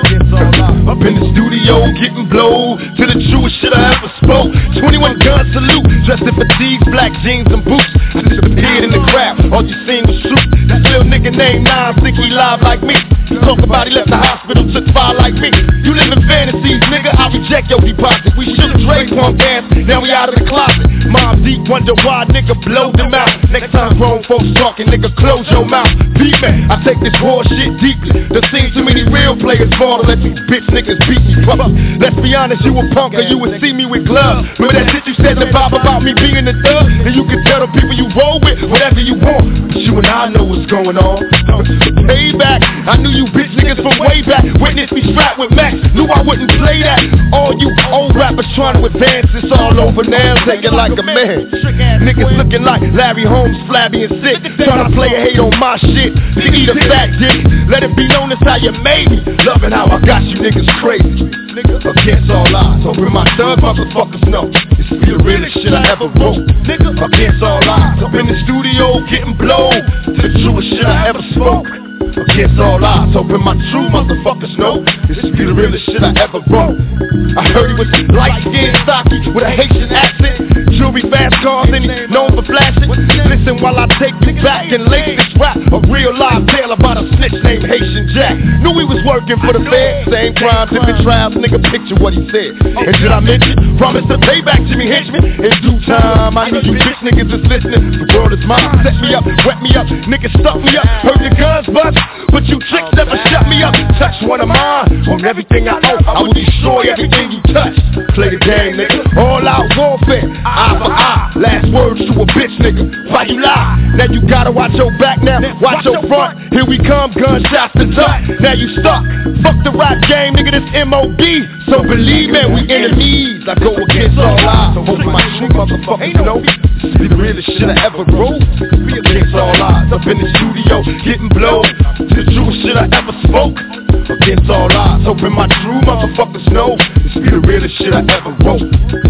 Up in the studio getting blowed to the truest shit I ever spoke. twenty-one gun salute, dressed in fatigues, black jeans and boots. I disappeared in the crowd, all you seen was truth. This little nigga named Nas think he live like me. Talk about he left the hospital, took fire like me. You live in fantasies, nigga, I reject your deposit. We shook Dre punk ass, now we out of the closet. Mob deep, wonder why, nigga, blow them out. Next time grown folks talking, nigga, close your mouth. Beat me, I take this raw shit deeply. There seen too many real players fall to let these bitch niggas beat me, brother. Let's be honest, you a punk or you would see me with gloves. Remember that shit you said to Bob about me being a thug? And you can tell the people you roll with whatever you want. But you and I know what's going on. Payback, I knew you bitch niggas from way back. Witness me strapped with Max, knew I wouldn't play that. All you old rappers trying to advance, it's all over now. Take it like a man. Niggas looking like Larry Holmes, flabby and sick. Trying to play a hate on my shit. You eat a fat dick. Let it be known as how you made me. Loving how I got you niggas crazy. Against all odds, hoping my thug motherfuckers know this be the realest shit I ever wrote. Against all odds, up in the studio getting blown to the truest shit I ever spoke. Against all odds, hoping my true motherfuckers know this be the realest shit I ever wrote. I heard he was light-skinned, stocky, with a Haitian accent. Jewelry, fast cars, and he's known for flashing. Listen while I take you back and lay this rap. A real live tale about a snitch named Haitian Jack. Knew he was working for the Fed. Same crime, different trials, nigga, picture what he said. And did I mention, promise to pay back Jimmy Henchman? In due time, I need you bitch niggas just listening. The world is mine, set me up, wet me up. Niggas stuck me up, heard the guns bust. But you tricks never shut me up. Touch one of mine, on everything I own, I will destroy everything you touch. Play the game, nigga, all out warfare. Eye for eye, last words to a bitch, nigga. Why you lie? Now you gotta watch your back now, watch your front. Here we come, gunshots to duck. Now you stuck, fuck the rap game, nigga, this M O B. So believe me, we enemies. I go against all odds, so hope my true motherfuckers know this be the realest shit I ever wrote. Be against all odds, up in the studio, getting blown to the truest shit I ever spoke. Against all odds, hoping my true motherfuckers know this be the realest shit I ever wrote.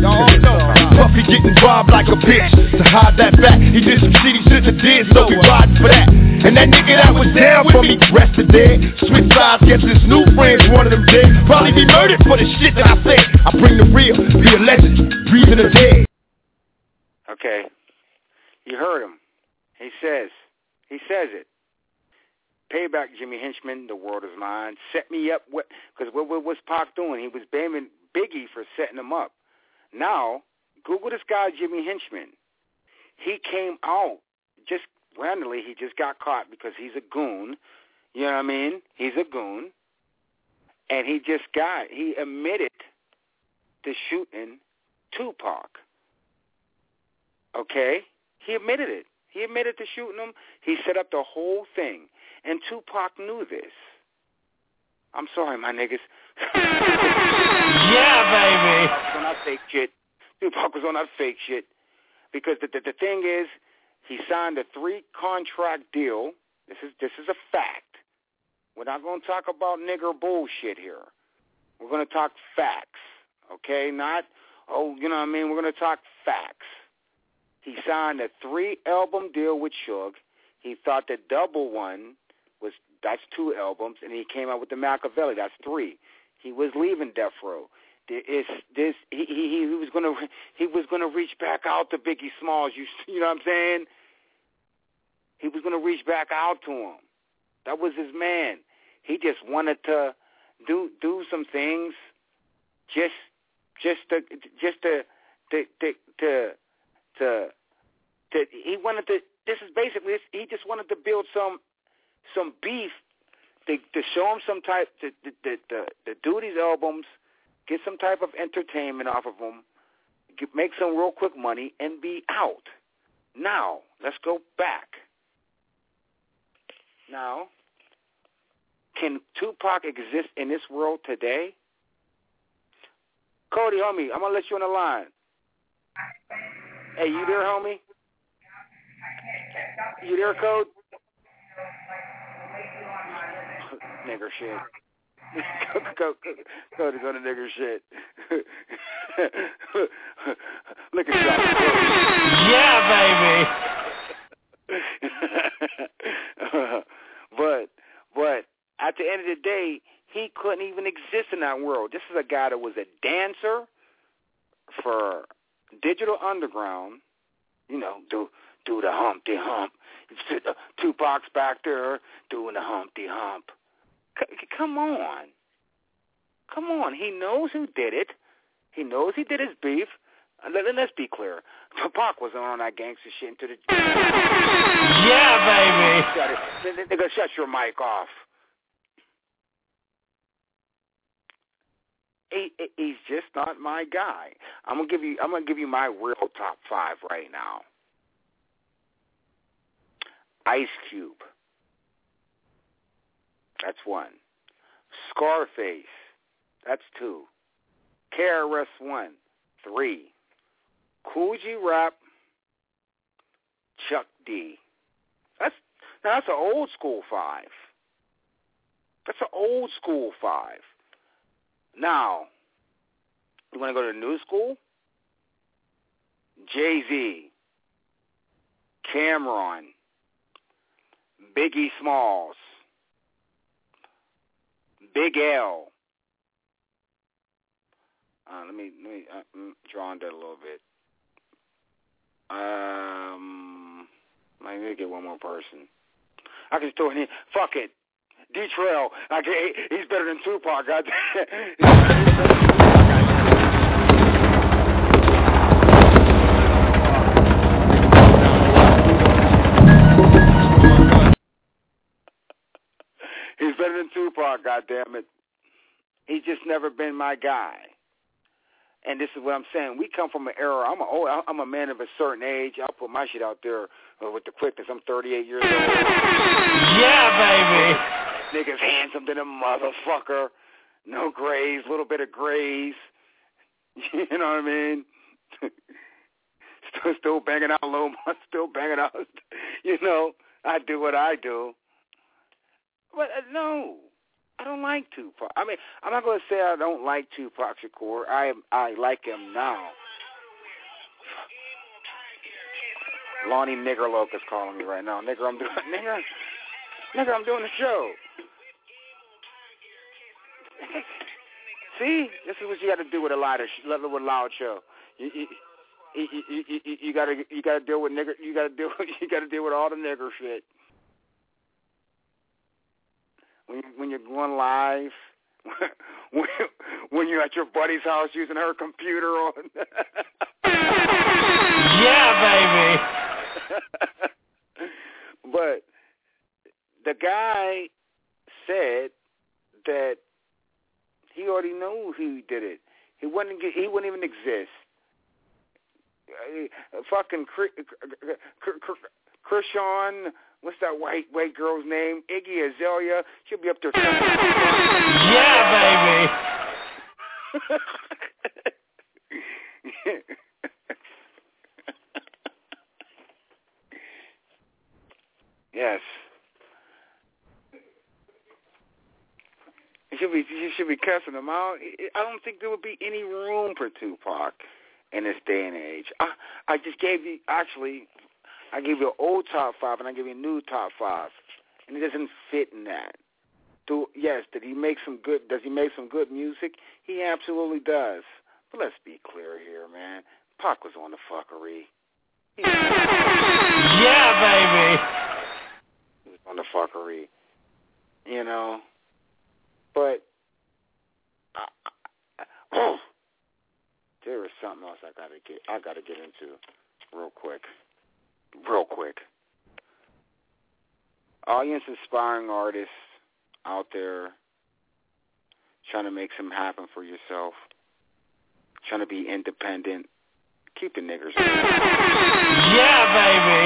Puffy getting robbed like a bitch. To hide that fact, he did some shit he shouldn't did, so we riding for that. And that nigga that was down for me, rested dead. Switch sides, guess his new friends, one of them dead. Probably be murdered for the shit that I said. I bring the real, be a legend, breathing the dead. Okay, you heard him. He says, he says it. Payback, Jimmy Henchman, the world is mine. Set me up, because what, what was Pac doing? He was blaming Biggie for setting him up. Now, Google this guy, Jimmy Henchman. He came out just randomly. He just got caught because he's a goon. You know what I mean? He's a goon. And he just got, he admitted to shooting Tupac. Okay? He admitted it. He admitted to shooting him. He set up the whole thing. And Tupac knew this. I'm sorry, my niggas. Yeah, baby. Tupac was on that fake shit. Tupac was on that fake shit. Because the, the, the thing is, he signed a three-contract deal. This is this is a fact. We're not going to talk about nigger bullshit here. We're going to talk facts, okay? Not, oh, you know what I mean? We're going to talk facts. He signed a three-album deal with Suge. He thought the double one was, that's two albums, and he came out with the Machiavelli. That's three. He was leaving Death Row. It's, this, he, he, he was going to he was going to reach back out to Biggie Smalls. You, you know what I'm saying? He was going to reach back out to him. That was his man. He just wanted to do do some things, just just to just to to to to, to, to he wanted to. This is basically he just wanted to build some some beef to, to show him some type to, to, to, to, to do these albums, get some type of entertainment off of them, get, make some real quick money, and be out. Now let's go back. Now, can Tupac exist in this world today? Cody, homie, I'm going to let you on the line. Hey, you there, homie? You there, Code? Nigger shit. Cody, Cody's on the nigger shit. Look at that. Yeah, baby. But, but at the end of the day, he couldn't even exist in that world. This is a guy that was a dancer for Digital Underground. You know, do do the Humpty Hump. Tupac's back there doing the Humpty Hump. C- come on. Come on. He knows who did it. He knows he did his beef. Let, let's be clear. Tupac was on that gangster shit into the... Yeah, baby. Shut it. Nigga, shut your mic off. He, he's just not my guy. I'm gonna give you. I'm gonna give you my real top five right now. Ice Cube. That's one. Scarface. That's two. K R S One. Three. Kool G Rap. Chuck D. That's now that's an old school five. That's an old school five. Now, you want to go to the new school? Jay-Z, Cameron, Biggie Smalls, Big L. Uh, let me let me uh, draw on that a little bit. Um, let me get one more person. I can throw it in. Fuck it. D-Trail. Okay, he's better than Tupac. God. He's better than Tupac, goddammit. He's just never been my guy. And this is what I'm saying. We come from an era. I'm a old, I'm a man of a certain age. I'll put my shit out there uh, with the quickness. I'm thirty-eight years old. Yeah, baby. Niggas handsome than a motherfucker. No grays, little bit of grays. You know what I mean? still, still banging out low, still banging out. You know, I do what I do. But uh, no, I don't like Tupac. I mean, I'm not going to say I don't like Tupac Shakur. I I like him now. Lonnie Nigger Locust is calling me right now. Nigger, I'm doing nigger, nigger, I'm doing the show. See, this is what you got to do with a loud, with a loud show. You, you, you, you, you, you got to, you got to deal with nigger. You got to deal, you got to deal with all the nigger shit. When you, when you're going live, when, when you're at your buddy's house using her computer on. Yeah, baby. But the guy said that he already knew who did it. He wouldn't get, he wouldn't even exist. Uh, fucking Krishan, what's that white white girl's name? Iggy Azalea. She'll be up there. Yeah, baby. Yes. You should be you should be cussing them out. I don't think there would be any room for Tupac in this day and age. I I just gave you actually I gave you an old top five and I gave you a new top five, and it doesn't fit in that. Do yes, did he make some good? Does he make some good music? He absolutely does. But let's be clear here, man. Pac was on the fuckery. Yeah, baby. He was on the fuckery. You know. But uh, oh, there is something else I gotta get. I gotta get into real quick, real quick. Audience inspiring artists out there trying to make something happen for yourself, trying to be independent. Keep the niggers away. Yeah, baby.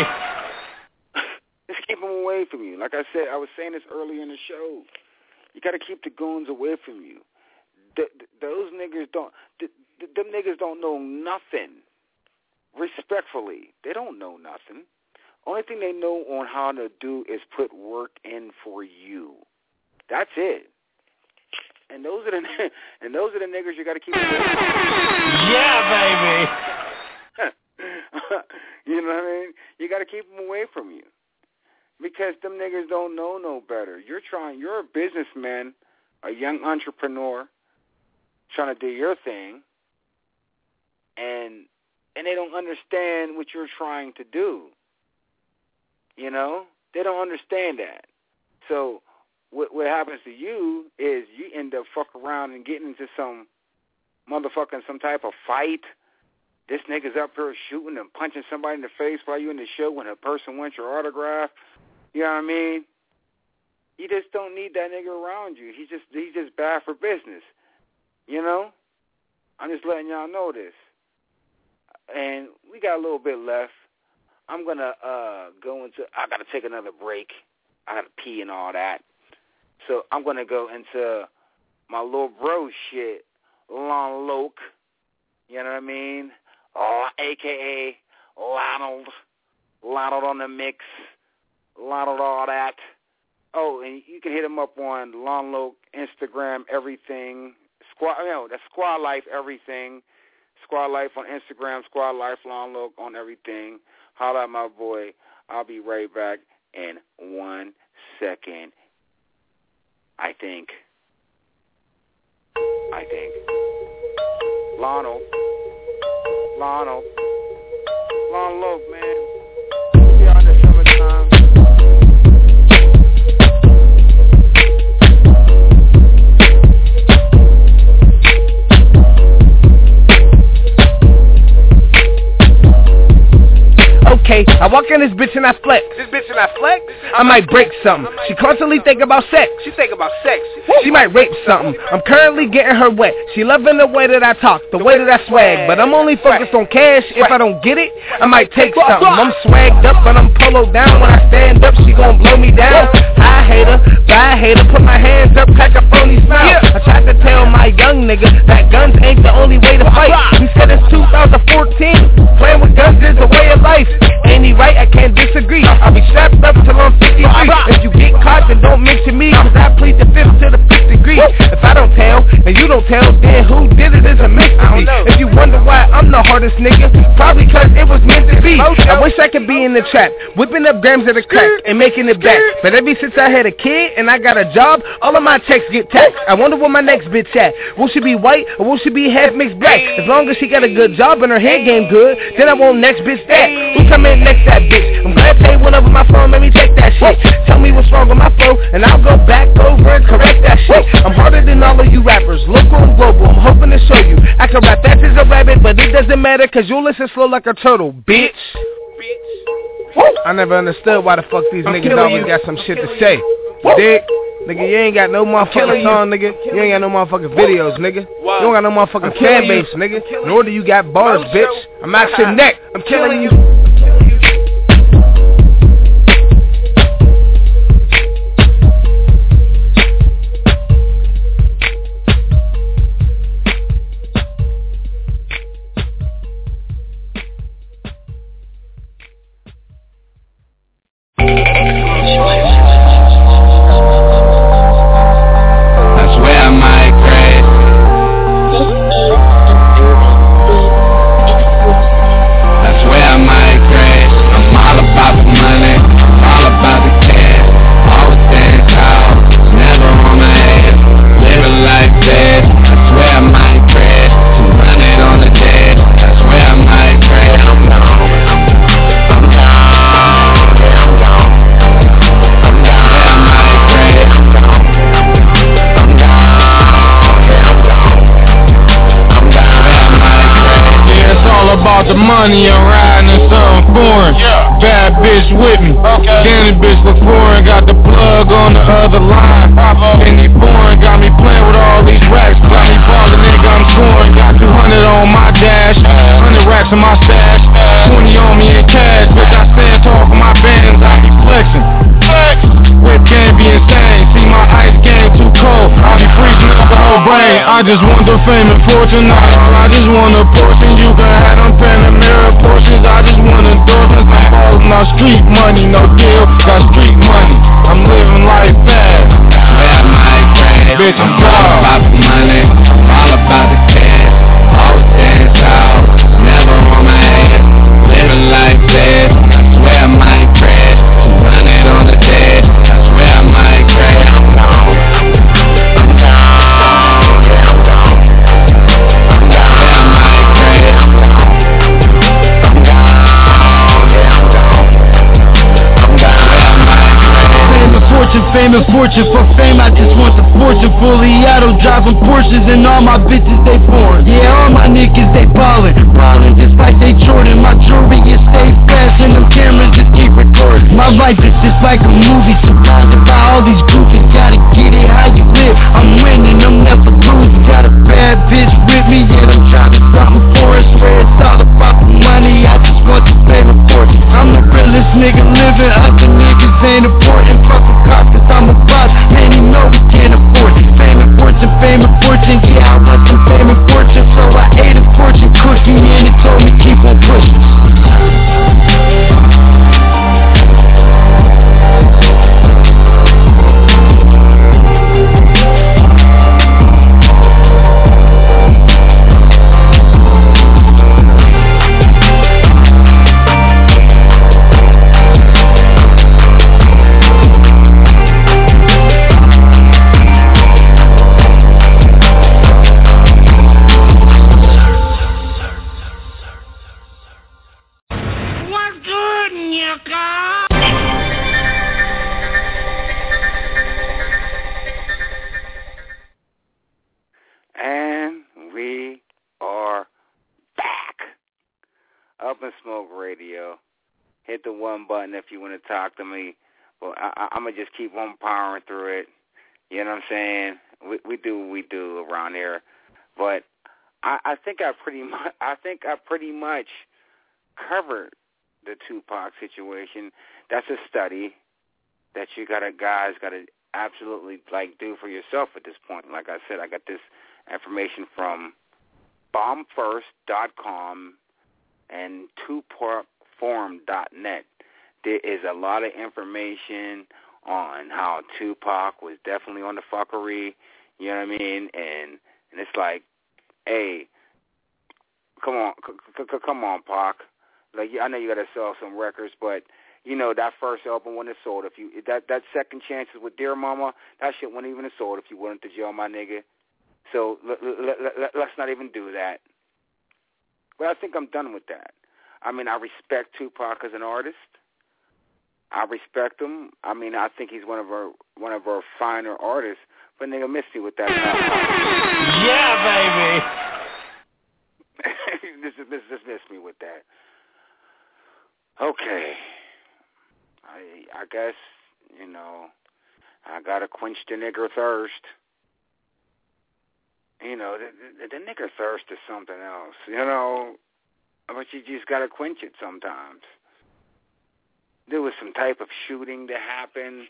Just keep them away from you. Like I said, I was saying this earlier in the show. You got to keep the goons away from you. The, the, those niggers don't, the, the, them niggers don't know nothing. Respectfully, they don't know nothing. Only thing they know on how to do is put work in for you. That's it. And those are the and those are the niggers you got to keep away from. Yeah, baby. You know what I mean? You got to keep them away from you. Because them niggas don't know no better. You're trying, you're a businessman, a young entrepreneur, trying to do your thing, and and they don't understand what you're trying to do. You know? They don't understand that. So what what happens to you is you end up fucking around and getting into some motherfucking, some type of fight. This nigga's up here shooting and punching somebody in the face while you're in the show when a person wants your autograph. You know what I mean? You just don't need that nigga around you. He's just he's just bad for business. You know? I'm just letting y'all know this. And we got a little bit left. I'm going to uh, go into, I got to take another break. I got to pee and all that. So I'm going to go into my little bro shit, Lon Loke. You know what I mean? Oh, A K A Lonald. Lonald on the mix. Lonald all that. Oh, and you can hit him up on Lon Loke, Instagram, everything. Squad, you know, that's Squad Life, everything. Squad Life on Instagram, Squad Life, Lon Loke on everything. Holla at my boy. I'll be right back in one second. I think. I think. Lonald. Lonald. Lon Loke, man. See y'all in the summertime. Okay, I walk in this bitch and I flex. This bitch and I flex? I might break something. She constantly think about sex. She think about sex. She might rape something. I'm currently getting her wet. She loving the way that I talk, the way that I swag. But I'm only focused on cash. If I don't get it, I might take something. I'm swagged up, but I'm polo down. When I stand up, she gon' blow me down. I hate her, but I hate her. Put my hands up, crack a phony smile. I tried to tell my young nigga that guns ain't the only way to fight. We said it's two thousand fourteen. Playing with guns is a way of life. Ain't he right? I can't disagree. I'll be strapped up till I'm fifty-three. If you get caught, then don't mention me, cause I plead the fifth to the fifth degree. If I don't tell, and you don't tell, then who did it is a mystery. If you wonder why I'm the hardest nigga, probably cause it was meant to be. I wish I could be in the trap, whipping up grams of the crack and making it back. But ever since I had a kid and I got a job, all of my checks get taxed. I wonder where my next bitch at. Will she be white or will she be half mixed black? As long as she got a good job and her head game good, then I want next bitch that. Who come in next that bitch? I'm glad they went over my phone, let me check that shit. Tell me what's wrong with my flow, and I'll go back over and correct that shit. I'm harder than all of you rappers, local and global. I'm hoping to show you I can rap fast as a rabbit, but it doesn't matter, cause you'll listen slow like a turtle, bitch. I never understood why the fuck these niggas always got some shit to say. Dick. Nigga, you ain't got no motherfucking song, nigga. You ain't got no motherfucking videos, nigga. You don't got no motherfucking fan base, nigga. Nor do you got bars, bitch. I'm out your neck. I'm killing you. The money, I'm riding in something foreign. Yeah. Bad bitch with me. Okay. Danny bitch look foreign. Got the plug on the other line. Any foreign got me playing with all these racks. Got me ballin', nigga, I'm scoring. Got two hundred on my dash. Hundred racks in my stash. Twenty on me in cash. Bitch, I stand tall for my bands. I be flexing. Flex. Whip game be insane. See my ice game too cold. I be freezing up the whole brain. I just want the fame and fortune. I just want a portion. You can have them Panamera portions. I just want endorsements. I'm ballin' on street money. No deal. Got street money. I'm living life fast. Where my grand. Bitch, I'm all about the money. All about the cash. Always stand tall. Never on my ass. Living life fast. I swear I might crash. two hundred on the dash. I swear I might crash. I'm gone. I'm gone. Yeah, I'm gone. I'm gone. I might crash. I'm gone. I'm gone. Yeah, I'm gone. I'm gone. I might crash. Fame and fortune, fame and fortune. For fame, I just want the fortune. Fully auto driving Porsches and all my bitches, they foreign. Yeah, all my niggas, they ballin'. Ballin' just like they Jordan. My jewelry is stay fast and them cameras just keep recording. My life is just like a movie, surrounded by all these goofies. Gotta get it how you live. I'm winning, I'm never losing. Got a bad bitch with me, and I'm trying to something for it. Swear it's all about the money, I just want the fame and fortune. I'm the realest nigga living, other niggas ain't important. Fuck a cop, cause I'm a boss, man, you know we can't afford it. Fame and fortune, fame and fortune, yeah, I want some fame and fortune. So I ate a fortune cookie and it told me keep on pushing. If you want to talk to me, well, I, I, I'm gonna just keep on powering through it. You know what I'm saying? We, we do what we do around here, but I, I think I pretty much, I think I pretty much covered the Tupac situation. That's a study that you gotta guys gotta absolutely like do for yourself at this point. Like I said, I got this information from bomb first dot com and tupac forum dot net. There is a lot of information on how Tupac was definitely on the fuckery, you know what I mean? And and it's like, hey, come on, c- c- come on, Pac. Like, I know you got to sell some records, but you know that first album when it sold, if you that that second Chances with Dear Mama, that shit wouldn't even have sold if you went to jail, my nigga. So l- l- l- let's not even do that. But I think I'm done with that. I mean, I respect Tupac as an artist. I respect him. I mean, I think he's one of our one of our finer artists. But nigga, miss me with that. Yeah, baby. this is this just miss me with that. Okay. I I guess you know I gotta quench the nigger thirst. You know, the, the, the nigger thirst is something else. You know, but you just gotta quench it sometimes. There was some type of shooting that happened.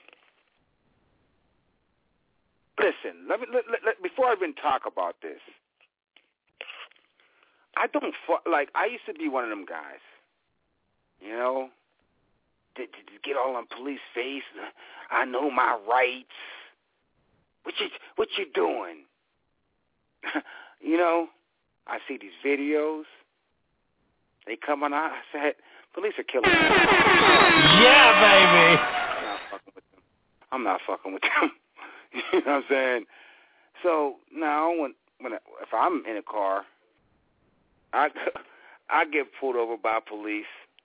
Listen, let me let, let, let, before I even talk about this. I don't fu- like. I used to be one of them guys. You know, to, to, to get all on police face. I know my rights. What you what you doing? You know, I see these videos. They come on out. I said, police are killing me. Yeah, baby. I'm not fucking with them. I'm not fucking with them. You know what I'm saying? So now, when when I, if I'm in a car, I I get pulled over by police.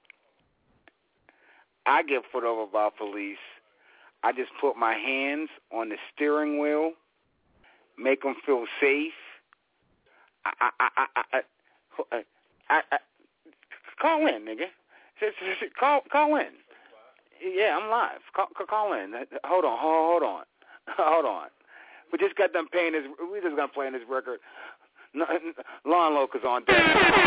I get pulled over by police. I just put my hands on the steering wheel, make them feel safe. I I I I, I, I, I, I call in, nigga. Call call in. Yeah, I'm live. Call call in. Hold on, hold on, hold on. We just got them paying this. We just gonna play this record. Lawn Locust on deck.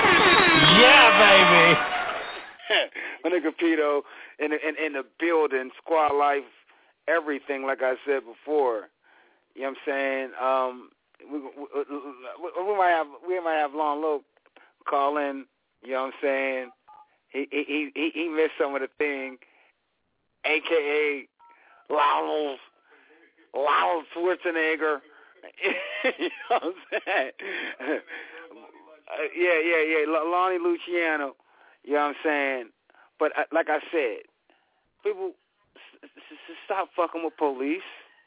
Yeah, baby. My nigga Pito in the, in, in the building, Squad Life, everything. Like I said before, you know what I'm saying. Um, we, we, we might have we might have Lawn Loc call in. You know what I'm saying. He he he he missed some of the thing, A K A Lowell Lowell Schwarzenegger. You know what I'm saying? uh, yeah, yeah, yeah. L- Lonnie Luciano. You know what I'm saying? But uh, like I said, people s- s- stop fucking with police.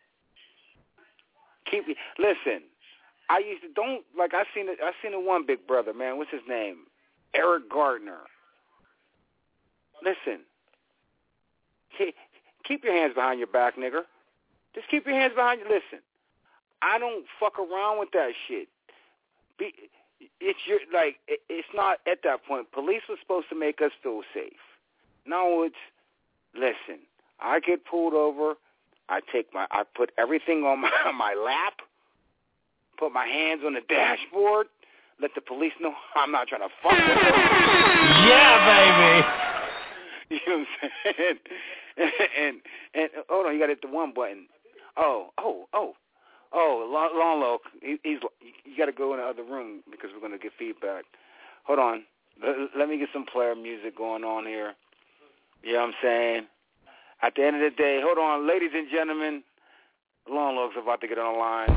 Keep listen. I used to don't like I seen it. I seen the one big brother, man. What's his name? Eric Gardner. Listen. Keep, keep your hands behind your back, nigger. Just keep your hands behind you. Listen. I don't fuck around with that shit. Be, it's your like it, it's not at that point. Police was supposed to make us feel safe. No, it's listen. I get pulled over. I take my I put everything on my on my lap. Put my hands on the dashboard. Let the police know I'm not trying to fuck with them. Yeah, baby. You know what I'm saying? and, and and hold on, you got to hit the one button. Oh oh oh. Oh, Lawn Loc, he, he's. You got to go in the other room because we're going to get feedback. Hold on. Let, let me get some player music going on here. You know what I'm saying? At the end of the day, hold on, ladies and gentlemen, Lawn Loc's about to get on the line.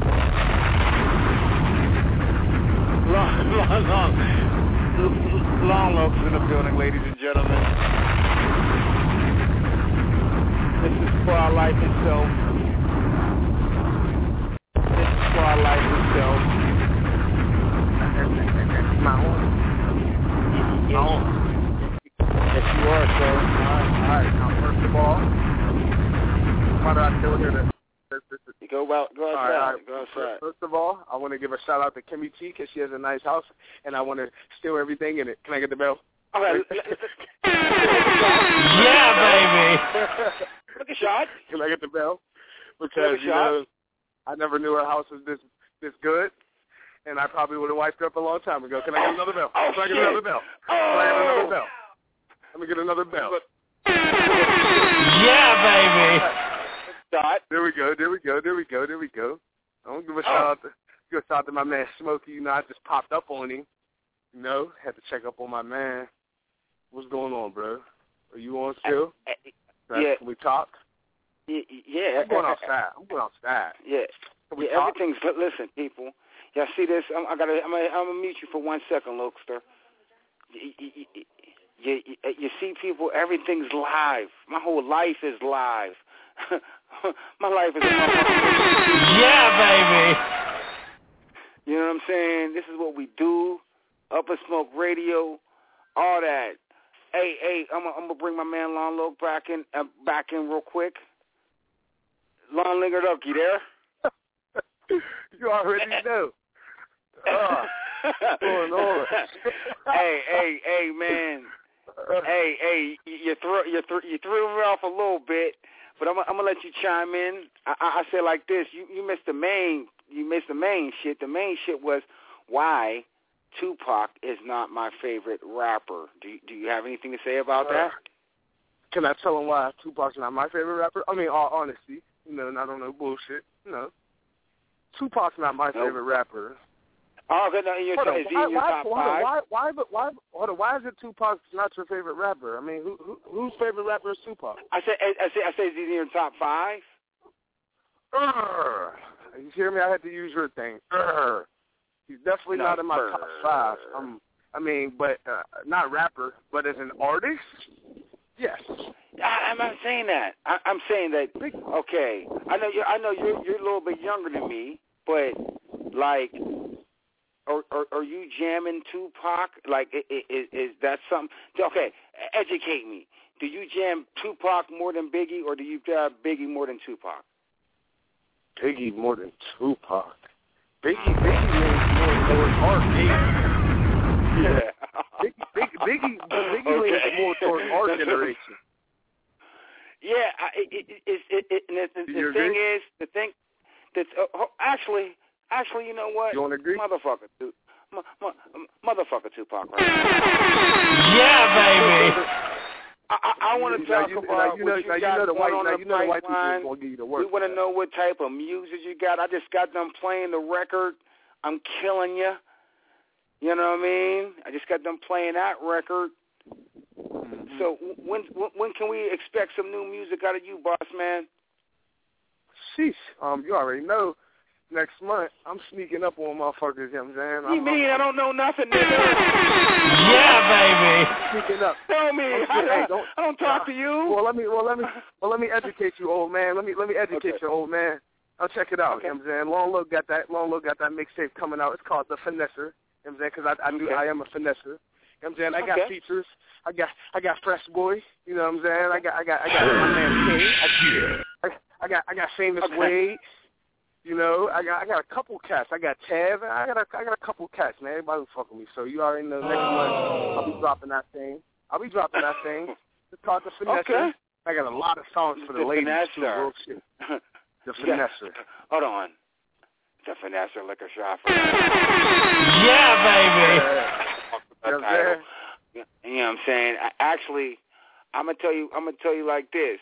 Lawn, Lawn, Lawn, Lawn Loc's in the building, ladies and gentlemen. This is for our life itself. For our life itself. My own. My own. Yes, you are, sir. All right, all right. Now, first of all, why do I still hear this? this, this, this. You go out, go outside. All right, all right. Go outside. First of all, I want to give a shout out to Kimmy T because she has a nice house, and I want to steal everything in it. Can I get the bell? All right. Yeah, baby. Look a shot. Can I get the bell? Because you know. I never knew her house was this this good, and I probably would have wiped her up a long time ago. Can I get another bell? Oh, Can I get shit. another bell? Can I get another bell? Let me get another bell. Yeah, baby. Dot. There we go. There we go. There we go. There we go. I want to give a shout out to give a shout out to my man Smokey. You know, I just popped up on him. You know, had to check up on my man. What's going on, bro? Are you on still? Uh, uh, yeah. Can we talk? Yeah, I'm going outside. I'm going outside. Yeah, yeah. Talk? Everything's. Listen, people. Y'all see this? I'm, I gotta. I'm gonna, I'm gonna mute you for one second, Lokester. You, you, you, you, you see, people. Everything's live. My whole life is live. My life is. Yeah, baby. You know what I'm saying? This is what we do. Upper Smoke Radio, all that. Hey, hey, I'm gonna, I'm gonna bring my man Lawn Loc back in, uh, back in real quick. Lon Lingered up, you there? You already know. Oh, going on? hey, hey, hey, man. Hey, hey, you threw you threw you threw me off a little bit, but I'm, I'm gonna let you chime in. I, I, I say like this: you, you missed the main, you missed the main shit. The main shit was why Tupac is not my favorite rapper. Do you, do you have anything to say about uh, that? Can I tell him why Tupac's not my favorite rapper? I mean, all honesty, you know, not on no bullshit. You know, Tupac's not my nope. favorite rapper. Oh, okay, no, you're hold is he on, in your why, top why, five? Why, why, why, why, hold on, why is it Tupac not your favorite rapper? I mean, who, who, whose favorite rapper is Tupac? I say, I say, I say, is he in your top five? Urgh. You hear me? I had to use your thing. Urgh. He's definitely no, not in my brr. top five. Um, I mean, but uh, not rapper, but as an artist, yes. I, I'm not saying that. I, I'm saying that. Okay, I know you. I know you're you're a little bit younger than me, but like. Are, are, are you jamming Tupac? Like, is, is that something? Okay, educate me. Do you jam Tupac more than Biggie, or do you jam Biggie more than Tupac? Biggie more than Tupac. Biggie, Biggie leans more towards art. Biggie. Yeah. Biggie, Biggie, Biggie, Biggie okay. leans more towards our generation. Yeah, I, it, it, it, it, it, and the, the, the thing is, the thing that's uh, actually. Actually, you know what? You want to agree? Motherfucker, tu- m- m- motherfucker Tupac, right? Yeah, baby. I, I, I want to talk you, about you know, what you you got know the going white, on now, the you know the white people pipeline. going to give you the work. We want to know what type of music you got. I just got done playing the record. I'm killing you. You know what I mean? I just got done playing that record. Mm-hmm. So when when can we expect some new music out of you, boss man? Sheesh. Um, you already know. Next month, I'm sneaking up on motherfuckers, you know what I'm saying? You I'm, mean I'm, I don't know nothing, nigga? Yeah, baby. I'm sneaking up. Tell me. I, hey, I, don't, I don't talk uh, to you. Well, let me, well, let me, well, let me educate you, old man. Let me, let me educate okay. you, old man. I'll check it out. Okay. You know what I'm saying? Long Look got that. Long Look got that mixtape coming out. It's called The Finesser. You know what I'm saying? Because I, I do, okay. I am a finesser. You know what I'm saying? I got okay. features. I got, I got Fresh Boy. You know what I'm saying? I got, I got, I got my man King. I, I, I got, I got Famous okay. Wade. You know, I got I got a couple cats. I got Tav. I got a I got a couple cats, man. Everybody fuck with me. So you already know next month I'll be dropping that thing. I'll be dropping that thing. It's called The Finesser. Okay. I got a lot of songs for the, the ladies Finesser. too. Real shit. The Finesser. Hold on. The Finesser liquor shop. Yeah, baby. You know what I'm saying? I, actually, I'm gonna tell you. I'm gonna tell you like this.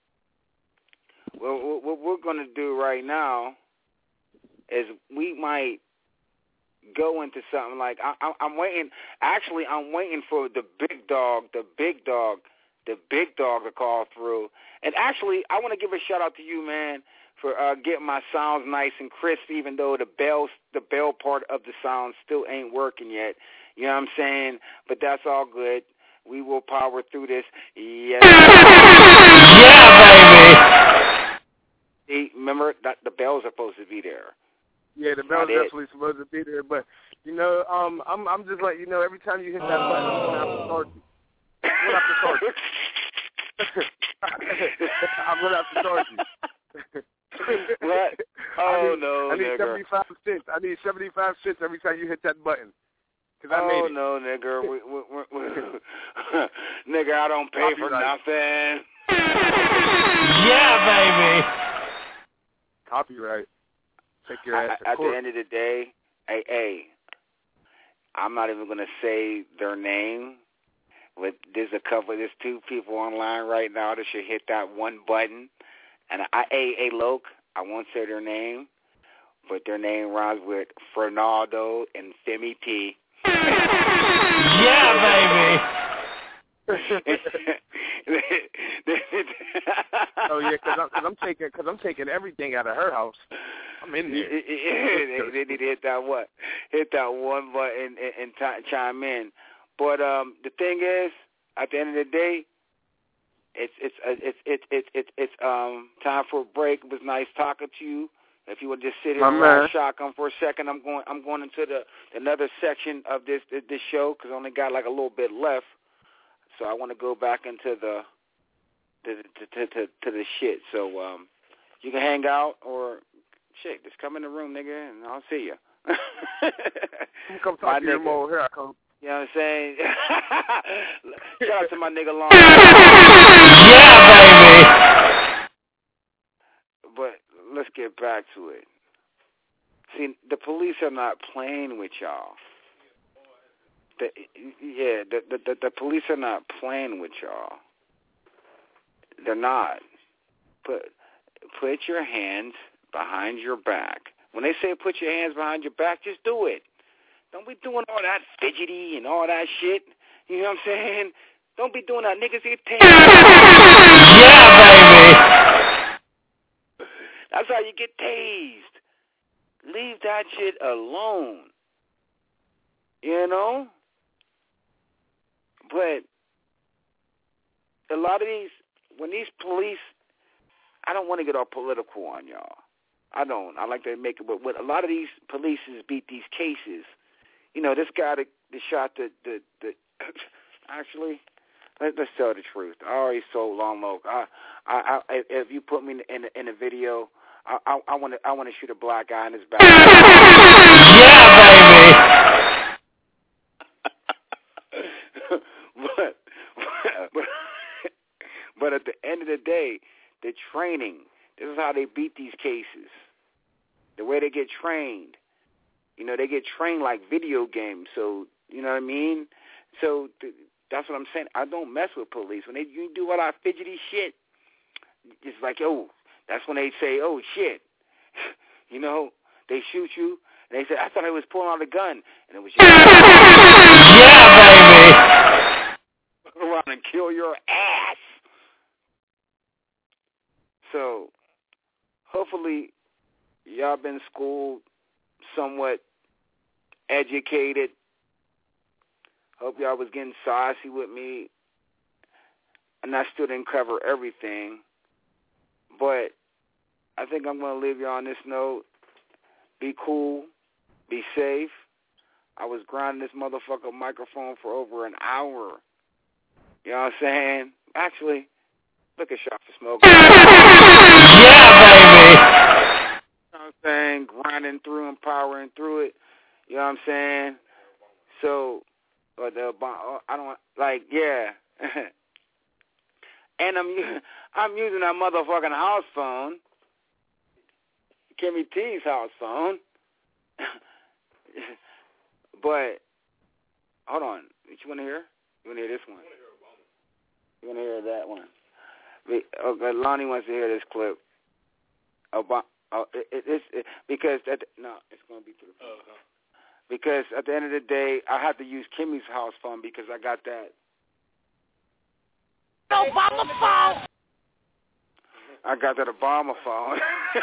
Well, what we're gonna do right now is we might go into something like I, I, I'm waiting. Actually, I'm waiting for the big dog, the big dog, the big dog to call through. And actually, I want to give a shout out to you, man, for uh, getting my sounds nice and crisp, even though the bells, the bell part of the sound still ain't working yet. You know what I'm saying? But that's all good. We will power through this. Yes. Yeah, baby. See, remember that the bells are supposed to be there. Yeah, the bell's definitely supposed to be there, but you know, um, I'm I'm just letting you know every time you hit that button, I'm gonna have to start you. I'm gonna have to start you. I'm gonna have to start you. What? Oh I need, no, I need nigga. seventy-five cents. I need seventy-five cents every time you hit that button. Cause I oh made it. no, nigga. We, we, we, we, nigga, I don't pay for nothing. Yeah, baby. Copyright. Take your ass to At court. the end of the day, hey, hey, I'm not even gonna say their name. But there's a couple, there's two people online right now that should hit that one button. And I, hey, hey, Loke, I won't say their name, but their name rhymes with Fernaldo and Femi P. Yeah, baby. Oh yeah, because I'm, cause I'm taking because I'm taking everything out of her house. I'm in there. they need to hit that what? Hit that one button and, and t- chime in. But um, the thing is, at the end of the day, it's it's it's it's it's it's it's um time for a break. It was nice talking to you. If you would just sit here and ride shotgun for a second, I'm going I'm going into the another section of this this show because I only got like a little bit left. So I want to go back into the to to to, to the shit. So um, you can hang out or shit, just come in the room, nigga, and I'll see you. Come talk to your more. Here I come. You know what I'm saying? Shout out to my nigga Long. Yeah, baby. let's get back to it. See, the police are not playing with y'all. The, yeah, the, the the the police are not playing with y'all. They're not. Put put your hands behind your back. When they say put your hands behind your back, just do it. Don't be doing all that fidgety and all that shit. You know what I'm saying? Don't be doing that. Niggas get tased. Yeah, baby. That's how you get tased. Leave that shit alone. You know? But a lot of these, when these police, I don't want to get all political on y'all. I don't. I like to make it, but when a lot of these police beat these cases, you know, this guy that, that shot the, the, the actually, let, let's tell the truth. I already sold Long Low. I, I, I, if you put me in in a video, I, I, I want to, I want to shoot a black guy in his back. Yeah, baby. but, but, but at the end of the day, the training. This is how they beat these cases. The way they get trained. You know, they get trained like video games. So, you know what I mean? So th- that's what I'm saying. I don't mess with police. When they you do all that fidgety shit, it's like, oh, that's when they say, oh, shit. You know, they shoot you, and they say, I thought I was pulling out a gun. And it was just... Yeah, baby! Around and kill your ass. So, hopefully, y'all been schooled, somewhat educated. Hope y'all was getting saucy with me. And I still didn't cover everything. But I think I'm going to leave y'all on this note. Be cool. Be safe. I was grinding this motherfucker microphone for over an hour. You know what I'm saying? Actually, look at Shot for Smoke. Yeah, baby. You know what I'm saying? Grinding through and powering through it. You know what I'm saying? So, but the I don't like, yeah. And I'm I'm using that motherfucking house phone, Kimmy T's house phone. But hold on, what you want to hear? You want to hear this one? You want to hear that one? Okay, Lonnie wants to hear this clip. About, uh, it, it, it's it, because at the, no, it's going to be through the phone. Uh-huh. Because at the end of the day, I have to use Kimmy's house phone because I got that. Obama phone. I got that Obama phone.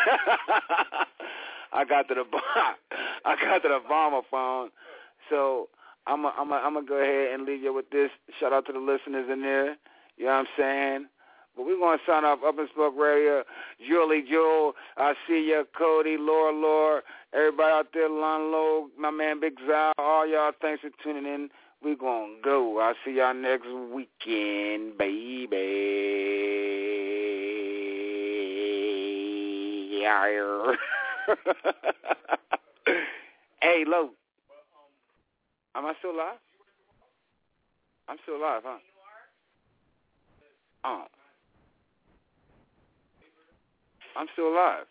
I got that Obama. I got that Obama phone. So I'm a, I'm a, I'm gonna go ahead and leave you with this. Shout out to the listeners in there. You know what I'm saying? But we're going to sign off Up and Smoke Radio. Julie Joel, I see ya. Cody, Laura, Laura, everybody out there, Lon Low, my man Big Zal, all y'all, thanks for tuning in. We're going to go. I'll see y'all next weekend, baby. Hey, Lo. Am I still live? I'm still live, huh? Oh. I'm still alive.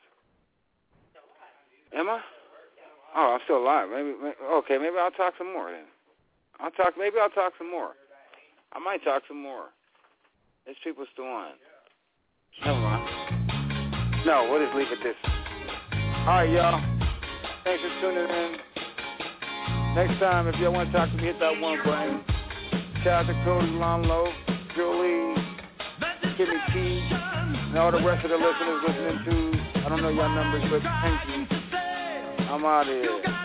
Am I? Oh, I'm still alive. Maybe, maybe. Okay, maybe I'll talk some more then. I'll talk. Maybe I'll talk some more. I might talk some more. There's people still on. Never mind. No, we'll just leave it this. All right, y'all. Thanks for tuning in. Next time, if y'all want to talk to me, hit that one button. Shout out to Cody, Lon Low, Julie, Kimmy T, and all the rest of the listeners listening to, I don't know y'all numbers, but thank you. I'm out of here.